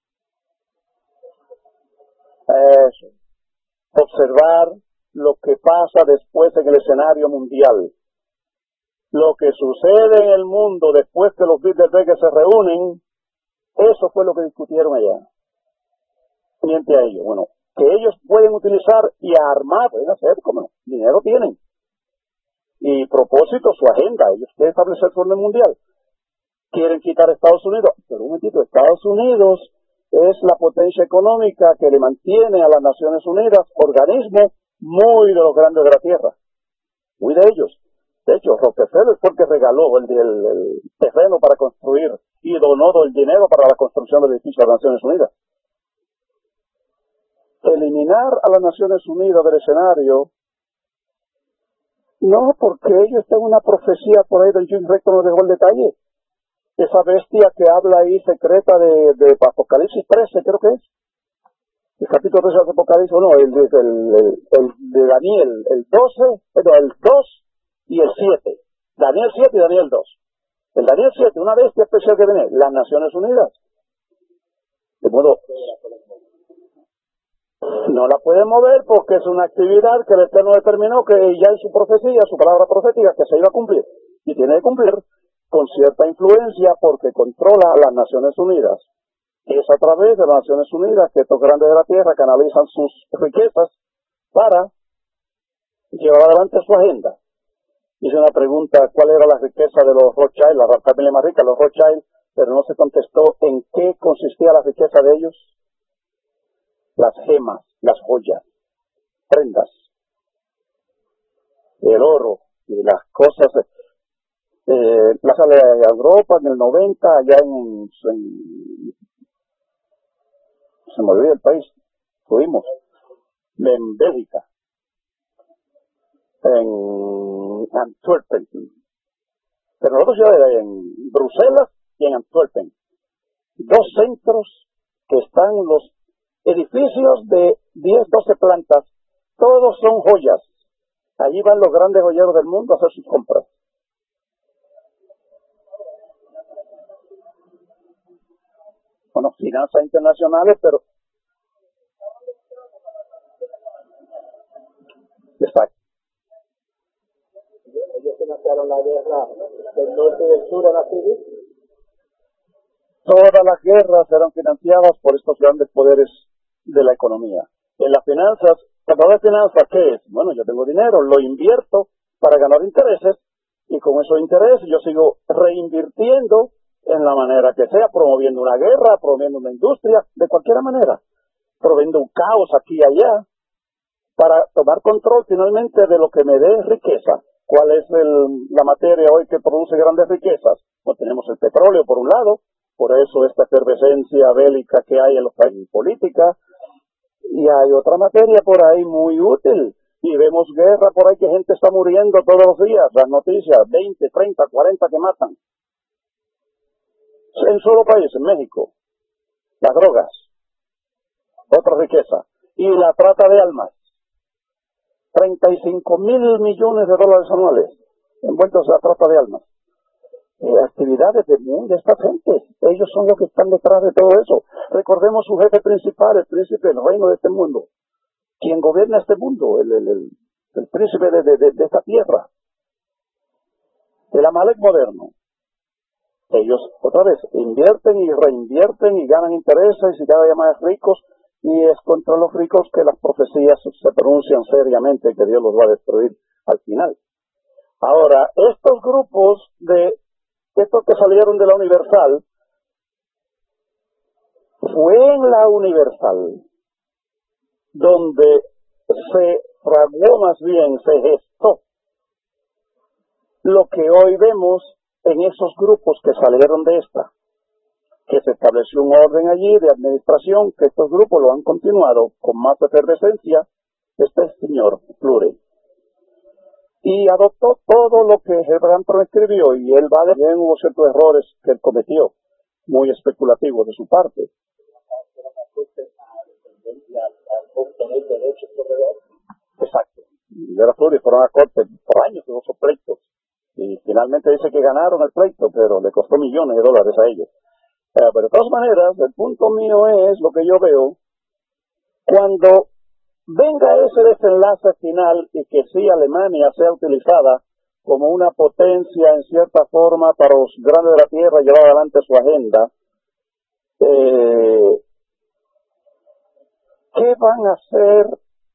Speaker 1: Eso. Observar lo que pasa después en el escenario mundial. Lo que sucede en el mundo después que los Bilderberg se reúnen, eso fue lo que discutieron allá. Miente a ellos. Bueno, que ellos pueden utilizar y armar, pueden hacer como dinero tienen. Y propósito, su agenda, ellos quieren establecer su orden mundial. Quieren quitar a Estados Unidos. Pero un momentito, Estados Unidos es la potencia económica que le mantiene a las Naciones Unidas, organismo muy de los grandes de la tierra. Muy de ellos. De hecho, Rockefeller fue el que regaló el terreno para construir y donó el dinero para la construcción del edificio de las Naciones Unidas. Eliminar a las Naciones Unidas del escenario, no porque ellos tengan una profecía por ahí del Jim Rector nos dejó el detalle. Esa bestia que habla ahí secreta de Apocalipsis 13, creo que es. El capítulo 13 de Apocalipsis, no, el de Daniel, el 12, el 2 y el 7. Daniel 7 y Daniel 2. El Daniel 7, una bestia especial que viene, las Naciones Unidas. De modo, no la pueden mover porque es una actividad que el Eterno determinó que ya en su profecía, su palabra profética, que se iba a cumplir. Y tiene que cumplir con cierta influencia porque controla a las Naciones Unidas. Es a través de las Naciones Unidas que estos grandes de la tierra canalizan sus riquezas para llevar adelante su agenda. Hice una pregunta, ¿cuál era la riqueza de los Rothschild, la familia más rica, los Rothschild? Pero no se contestó en qué consistía la riqueza de ellos. Las gemas, las joyas, prendas, el oro y las cosas. La sale a Europa en el 90, allá se me olvidó el país, fuimos, en Bélgica, en Antwerpen, pero nosotros ya en Bruselas y en Antwerpen, dos centros que están en los edificios de 10, 12 plantas, todos son joyas. Allí van los grandes joyeros del mundo a hacer sus compras. Bueno, finanzas internacionales, pero exacto.
Speaker 2: Ellos financiaron la guerra del norte y del sur a la civil.
Speaker 1: Todas las guerras eran financiadas por estos grandes poderes de la economía. En las finanzas, cuando hablo de finanzas, ¿qué es? Bueno, yo tengo dinero, lo invierto para ganar intereses y con esos intereses yo sigo reinvirtiendo en la manera que sea, promoviendo una guerra, promoviendo una industria, de cualquier manera, proveyendo un caos aquí y allá, para tomar control finalmente de lo que me dé riqueza. ¿Cuál es la materia hoy que produce grandes riquezas? Pues tenemos el petróleo por un lado, por eso esta efervescencia bélica que hay en los países política, y hay otra materia por ahí muy útil, y vemos guerra por ahí que gente está muriendo todos los días, las noticias, 20, 30, 40 que matan. En solo país, en México, las drogas, otra riqueza, y la trata de almas, 35.000 millones de dólares anuales envueltos en la trata de almas. Actividades de esta gente, ellos son los que están detrás de todo eso. Recordemos su jefe principal, el príncipe del reino de este mundo, quien gobierna este mundo, el príncipe de esta tierra, el Amalek moderno. Ellos, otra vez, invierten y reinvierten y ganan intereses y cada vez más ricos, y es contra los ricos que las profecías se pronuncian seriamente que Dios los va a destruir al final. Ahora, estos grupos estos que salieron de la Universal, fue en la Universal donde se fraguó, más bien se gestó lo que hoy vemos en esos grupos que salieron de esta, que se estableció un orden allí de administración, que estos grupos lo han continuado con más efervescencia, este señor Flurry, y adoptó todo lo que Herbert escribió, y él bien hubo ciertos errores que él cometió, muy especulativos de su parte. Exacto. Y era Flurry, fueron a corte por años, tuvo esos pleitos, y finalmente dice que ganaron el pleito, pero le costó millones de dólares a ellos. Pero de todas maneras, el punto mío es lo que yo veo, cuando venga ese desenlace final y que sí Alemania sea utilizada como una potencia en cierta forma para los grandes de la tierra llevar adelante su agenda, ¿qué van a hacer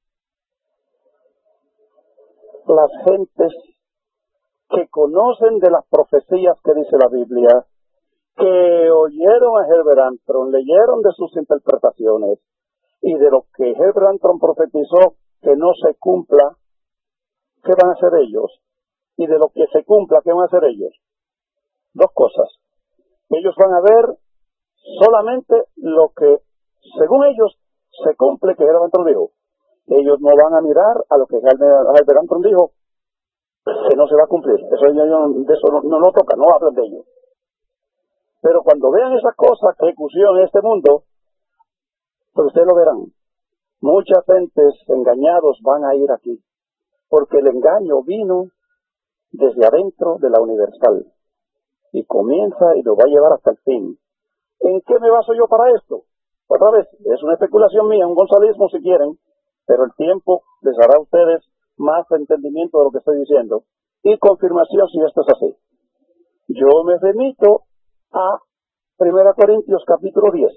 Speaker 1: las gentes que conocen de las profecías que dice la Biblia, que oyeron a Herbert Armstrong, leyeron de sus interpretaciones y de lo que Herbert Armstrong profetizó que no se cumpla? ¿Qué van a hacer ellos? y de lo que se cumpla, ¿qué van a hacer ellos? Dos cosas. Ellos van a ver solamente lo que, según ellos, se cumple, que Gerald Armstrong dijo. Ellos no van a mirar a lo que Gerald Armstrong dijo, que no se va a cumplir. Eso ellos de eso no lo tocan, no hablan de ello. Pero cuando vean esas cosas, ejecución en este mundo, pues ustedes lo verán. Muchas gentes engañados van a ir aquí, porque el engaño vino desde adentro de la universal y comienza y lo va a llevar hasta el fin. ¿En qué me baso yo para esto? Otra vez, es una especulación mía, un gonzalismo si quieren, pero el tiempo les dará a ustedes más entendimiento de lo que estoy diciendo y confirmación si esto es así. Yo me remito a 1 Corintios capítulo 10,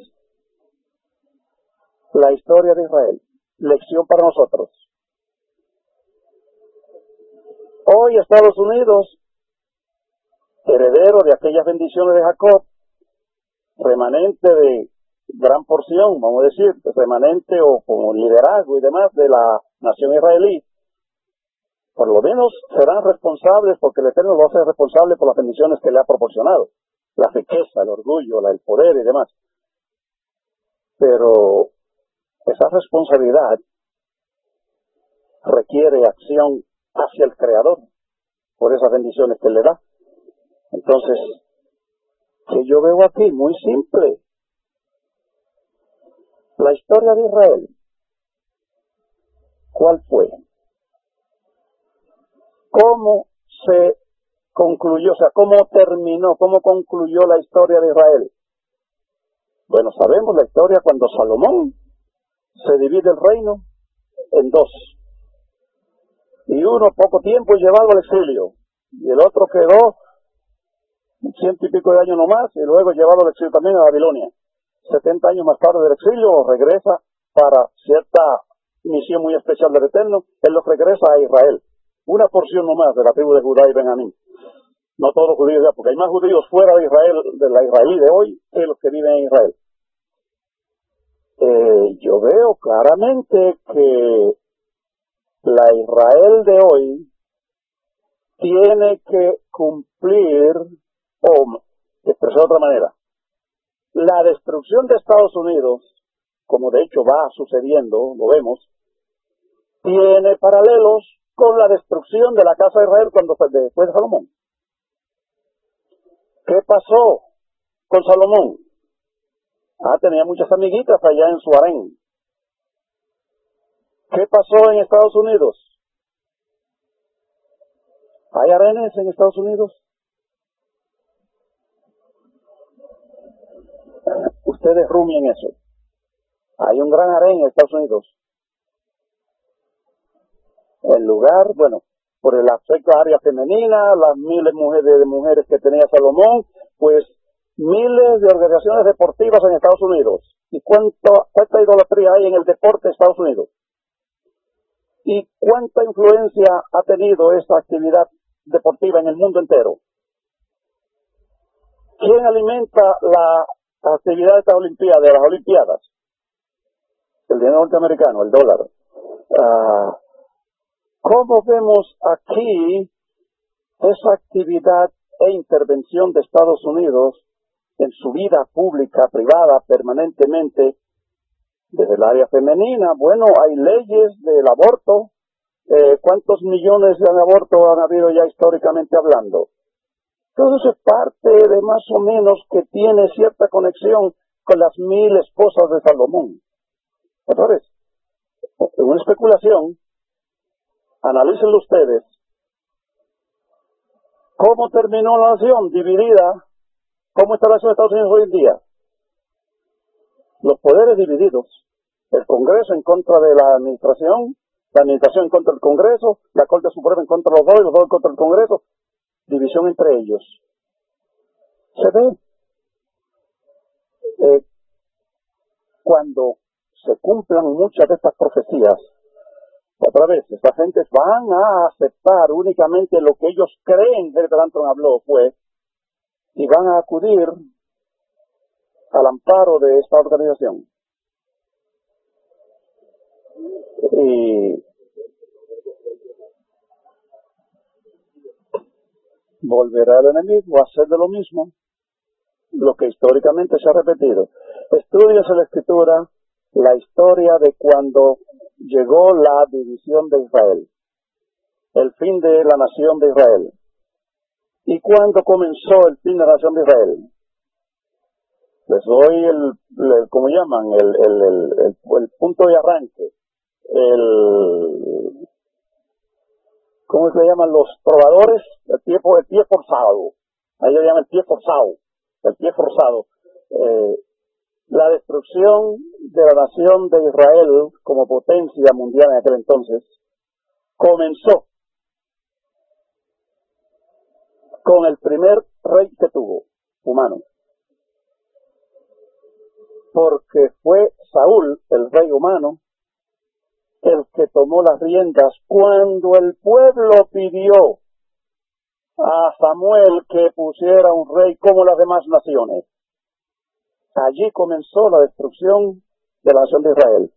Speaker 1: la historia de Israel, lección para nosotros. Hoy Estados Unidos, heredero de aquellas bendiciones de Jacob, remanente de gran porción, vamos a decir, remanente o como liderazgo y demás de la nación israelí, por lo menos serán responsables, porque el Eterno lo hace responsable por las bendiciones que le ha proporcionado, la riqueza, el orgullo, el poder y demás. Pero esa responsabilidad requiere acción hacia el Creador por esas bendiciones que él le da. Entonces, que yo veo aquí muy simple. La historia de Israel, ¿cuál fue? ¿Cómo se concluyó? O sea, ¿cómo terminó? ¿Cómo concluyó la historia de Israel? Bueno, sabemos la historia cuando Salomón se divide el reino en dos. Y uno poco tiempo es llevado al exilio. Y el otro quedó 100 y pico de años nomás, y luego llevado al exilio también a Babilonia. 70 años más tarde del exilio, regresa para cierta misión muy especial del Eterno. Él los regresa a Israel. Una porción nomás de la tribu de Judá y Benjamín. No todos los judíos ya, porque hay más judíos fuera de Israel, de la israelí de hoy, que los que viven en Israel. Yo veo claramente que la Israel de hoy tiene que cumplir, o expresar de otra manera, la destrucción de Estados Unidos, como de hecho va sucediendo, lo vemos, tiene paralelos con la destrucción de la casa de Israel después de Salomón. ¿Qué pasó con Salomón? Tenía muchas amiguitas allá en su harén. ¿Qué pasó en Estados Unidos? ¿Hay harenes en Estados Unidos? Ustedes rumien eso. Hay un gran harén en Estados Unidos. El lugar, bueno, por el aspecto área femenina, las miles de mujeres que tenía Salomón, pues miles de organizaciones deportivas en Estados Unidos. ¿Y cuánta idolatría hay en el deporte de Estados Unidos? ¿Y cuánta influencia ha tenido esta actividad deportiva en el mundo entero? ¿Quién alimenta la actividad de estas Olimpiadas, de las Olimpiadas? El dinero norteamericano, el dólar. ¿Cómo vemos aquí esa actividad e intervención de Estados Unidos en su vida pública, privada, permanentemente? Desde el área femenina, bueno, hay leyes del aborto. ¿Cuántos millones de abortos han habido ya históricamente hablando? Todo eso es parte de más o menos que tiene cierta conexión con las 1000 esposas de Salomón. Otra vez, en una especulación, analícenlo ustedes. ¿Cómo terminó la nación? Dividida. ¿Cómo está la nación de Estados Unidos hoy en día? Los poderes divididos. El Congreso en contra de la administración en contra del Congreso, la Corte Suprema en contra de los dos en contra del Congreso. División entre ellos. Se ve. Cuando se cumplan muchas de estas profecías, otra vez, estas gentes van a aceptar únicamente lo que ellos creen que el Armstrong habló y van a acudir al amparo de esta organización. Y volverá el enemigo a hacer de lo mismo, lo que históricamente se ha repetido. Estudias en la Escritura la historia de cuando llegó la división de Israel, el fin de la nación de Israel. ¿Y cuándo comenzó el fin de la nación de Israel? Les doy ¿cómo llaman? El punto de arranque. ¿Cómo se llaman los trovadores? El pie forzado. Ahí le llaman el pie forzado. El pie forzado. La destrucción de la nación de Israel como potencia mundial en aquel entonces comenzó con el primer rey que tuvo, humano. Porque fue Saúl, el rey humano, el que tomó las riendas cuando el pueblo pidió a Samuel que pusiera un rey como las demás naciones. Allí comenzó la destrucción de la nación de Israel.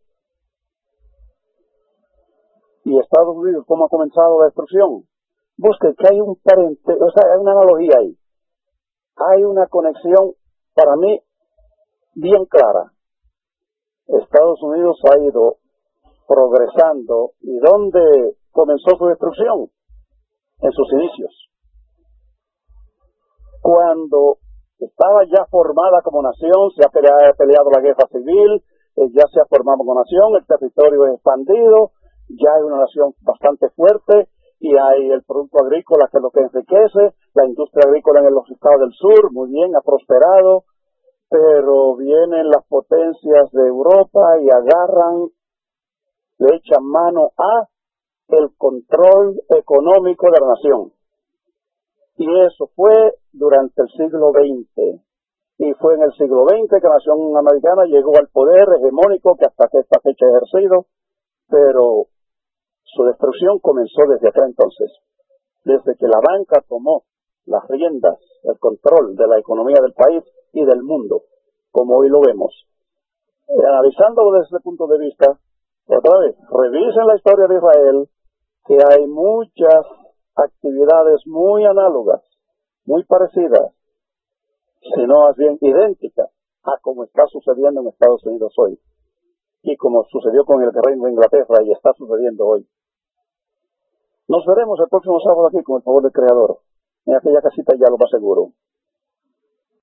Speaker 1: ¿Y Estados Unidos cómo ha comenzado la destrucción? Busque que hay un hay una analogía ahí. Hay una conexión, para mí, bien clara. Estados Unidos ha ido progresando. ¿Y dónde comenzó su destrucción? En sus inicios. Cuando estaba ya formada como nación, se ha peleado la guerra civil, ya se ha formado como nación, el territorio es expandido, ya hay una nación bastante fuerte y hay el producto agrícola que es lo que enriquece, la industria agrícola en los estados del sur, muy bien, ha prosperado, pero vienen las potencias de Europa y agarran, le echan mano a el control económico de la nación. Y eso fue durante el siglo XX. Y fue en el siglo XX que la nación americana llegó al poder hegemónico que hasta esta fecha ha ejercido, pero su destrucción comenzó desde aquel entonces. Desde que la banca tomó las riendas, el control de la economía del país y del mundo, como hoy lo vemos. Analizándolo desde ese punto de vista, otra vez, revisen la historia de Israel, que hay muchas actividades muy análogas, muy parecidas, sino más bien idénticas a como está sucediendo en Estados Unidos hoy y como sucedió con el Reino de Inglaterra y está sucediendo hoy. Nos veremos el próximo sábado aquí con el favor del Creador, en aquella casita ya lo más seguro.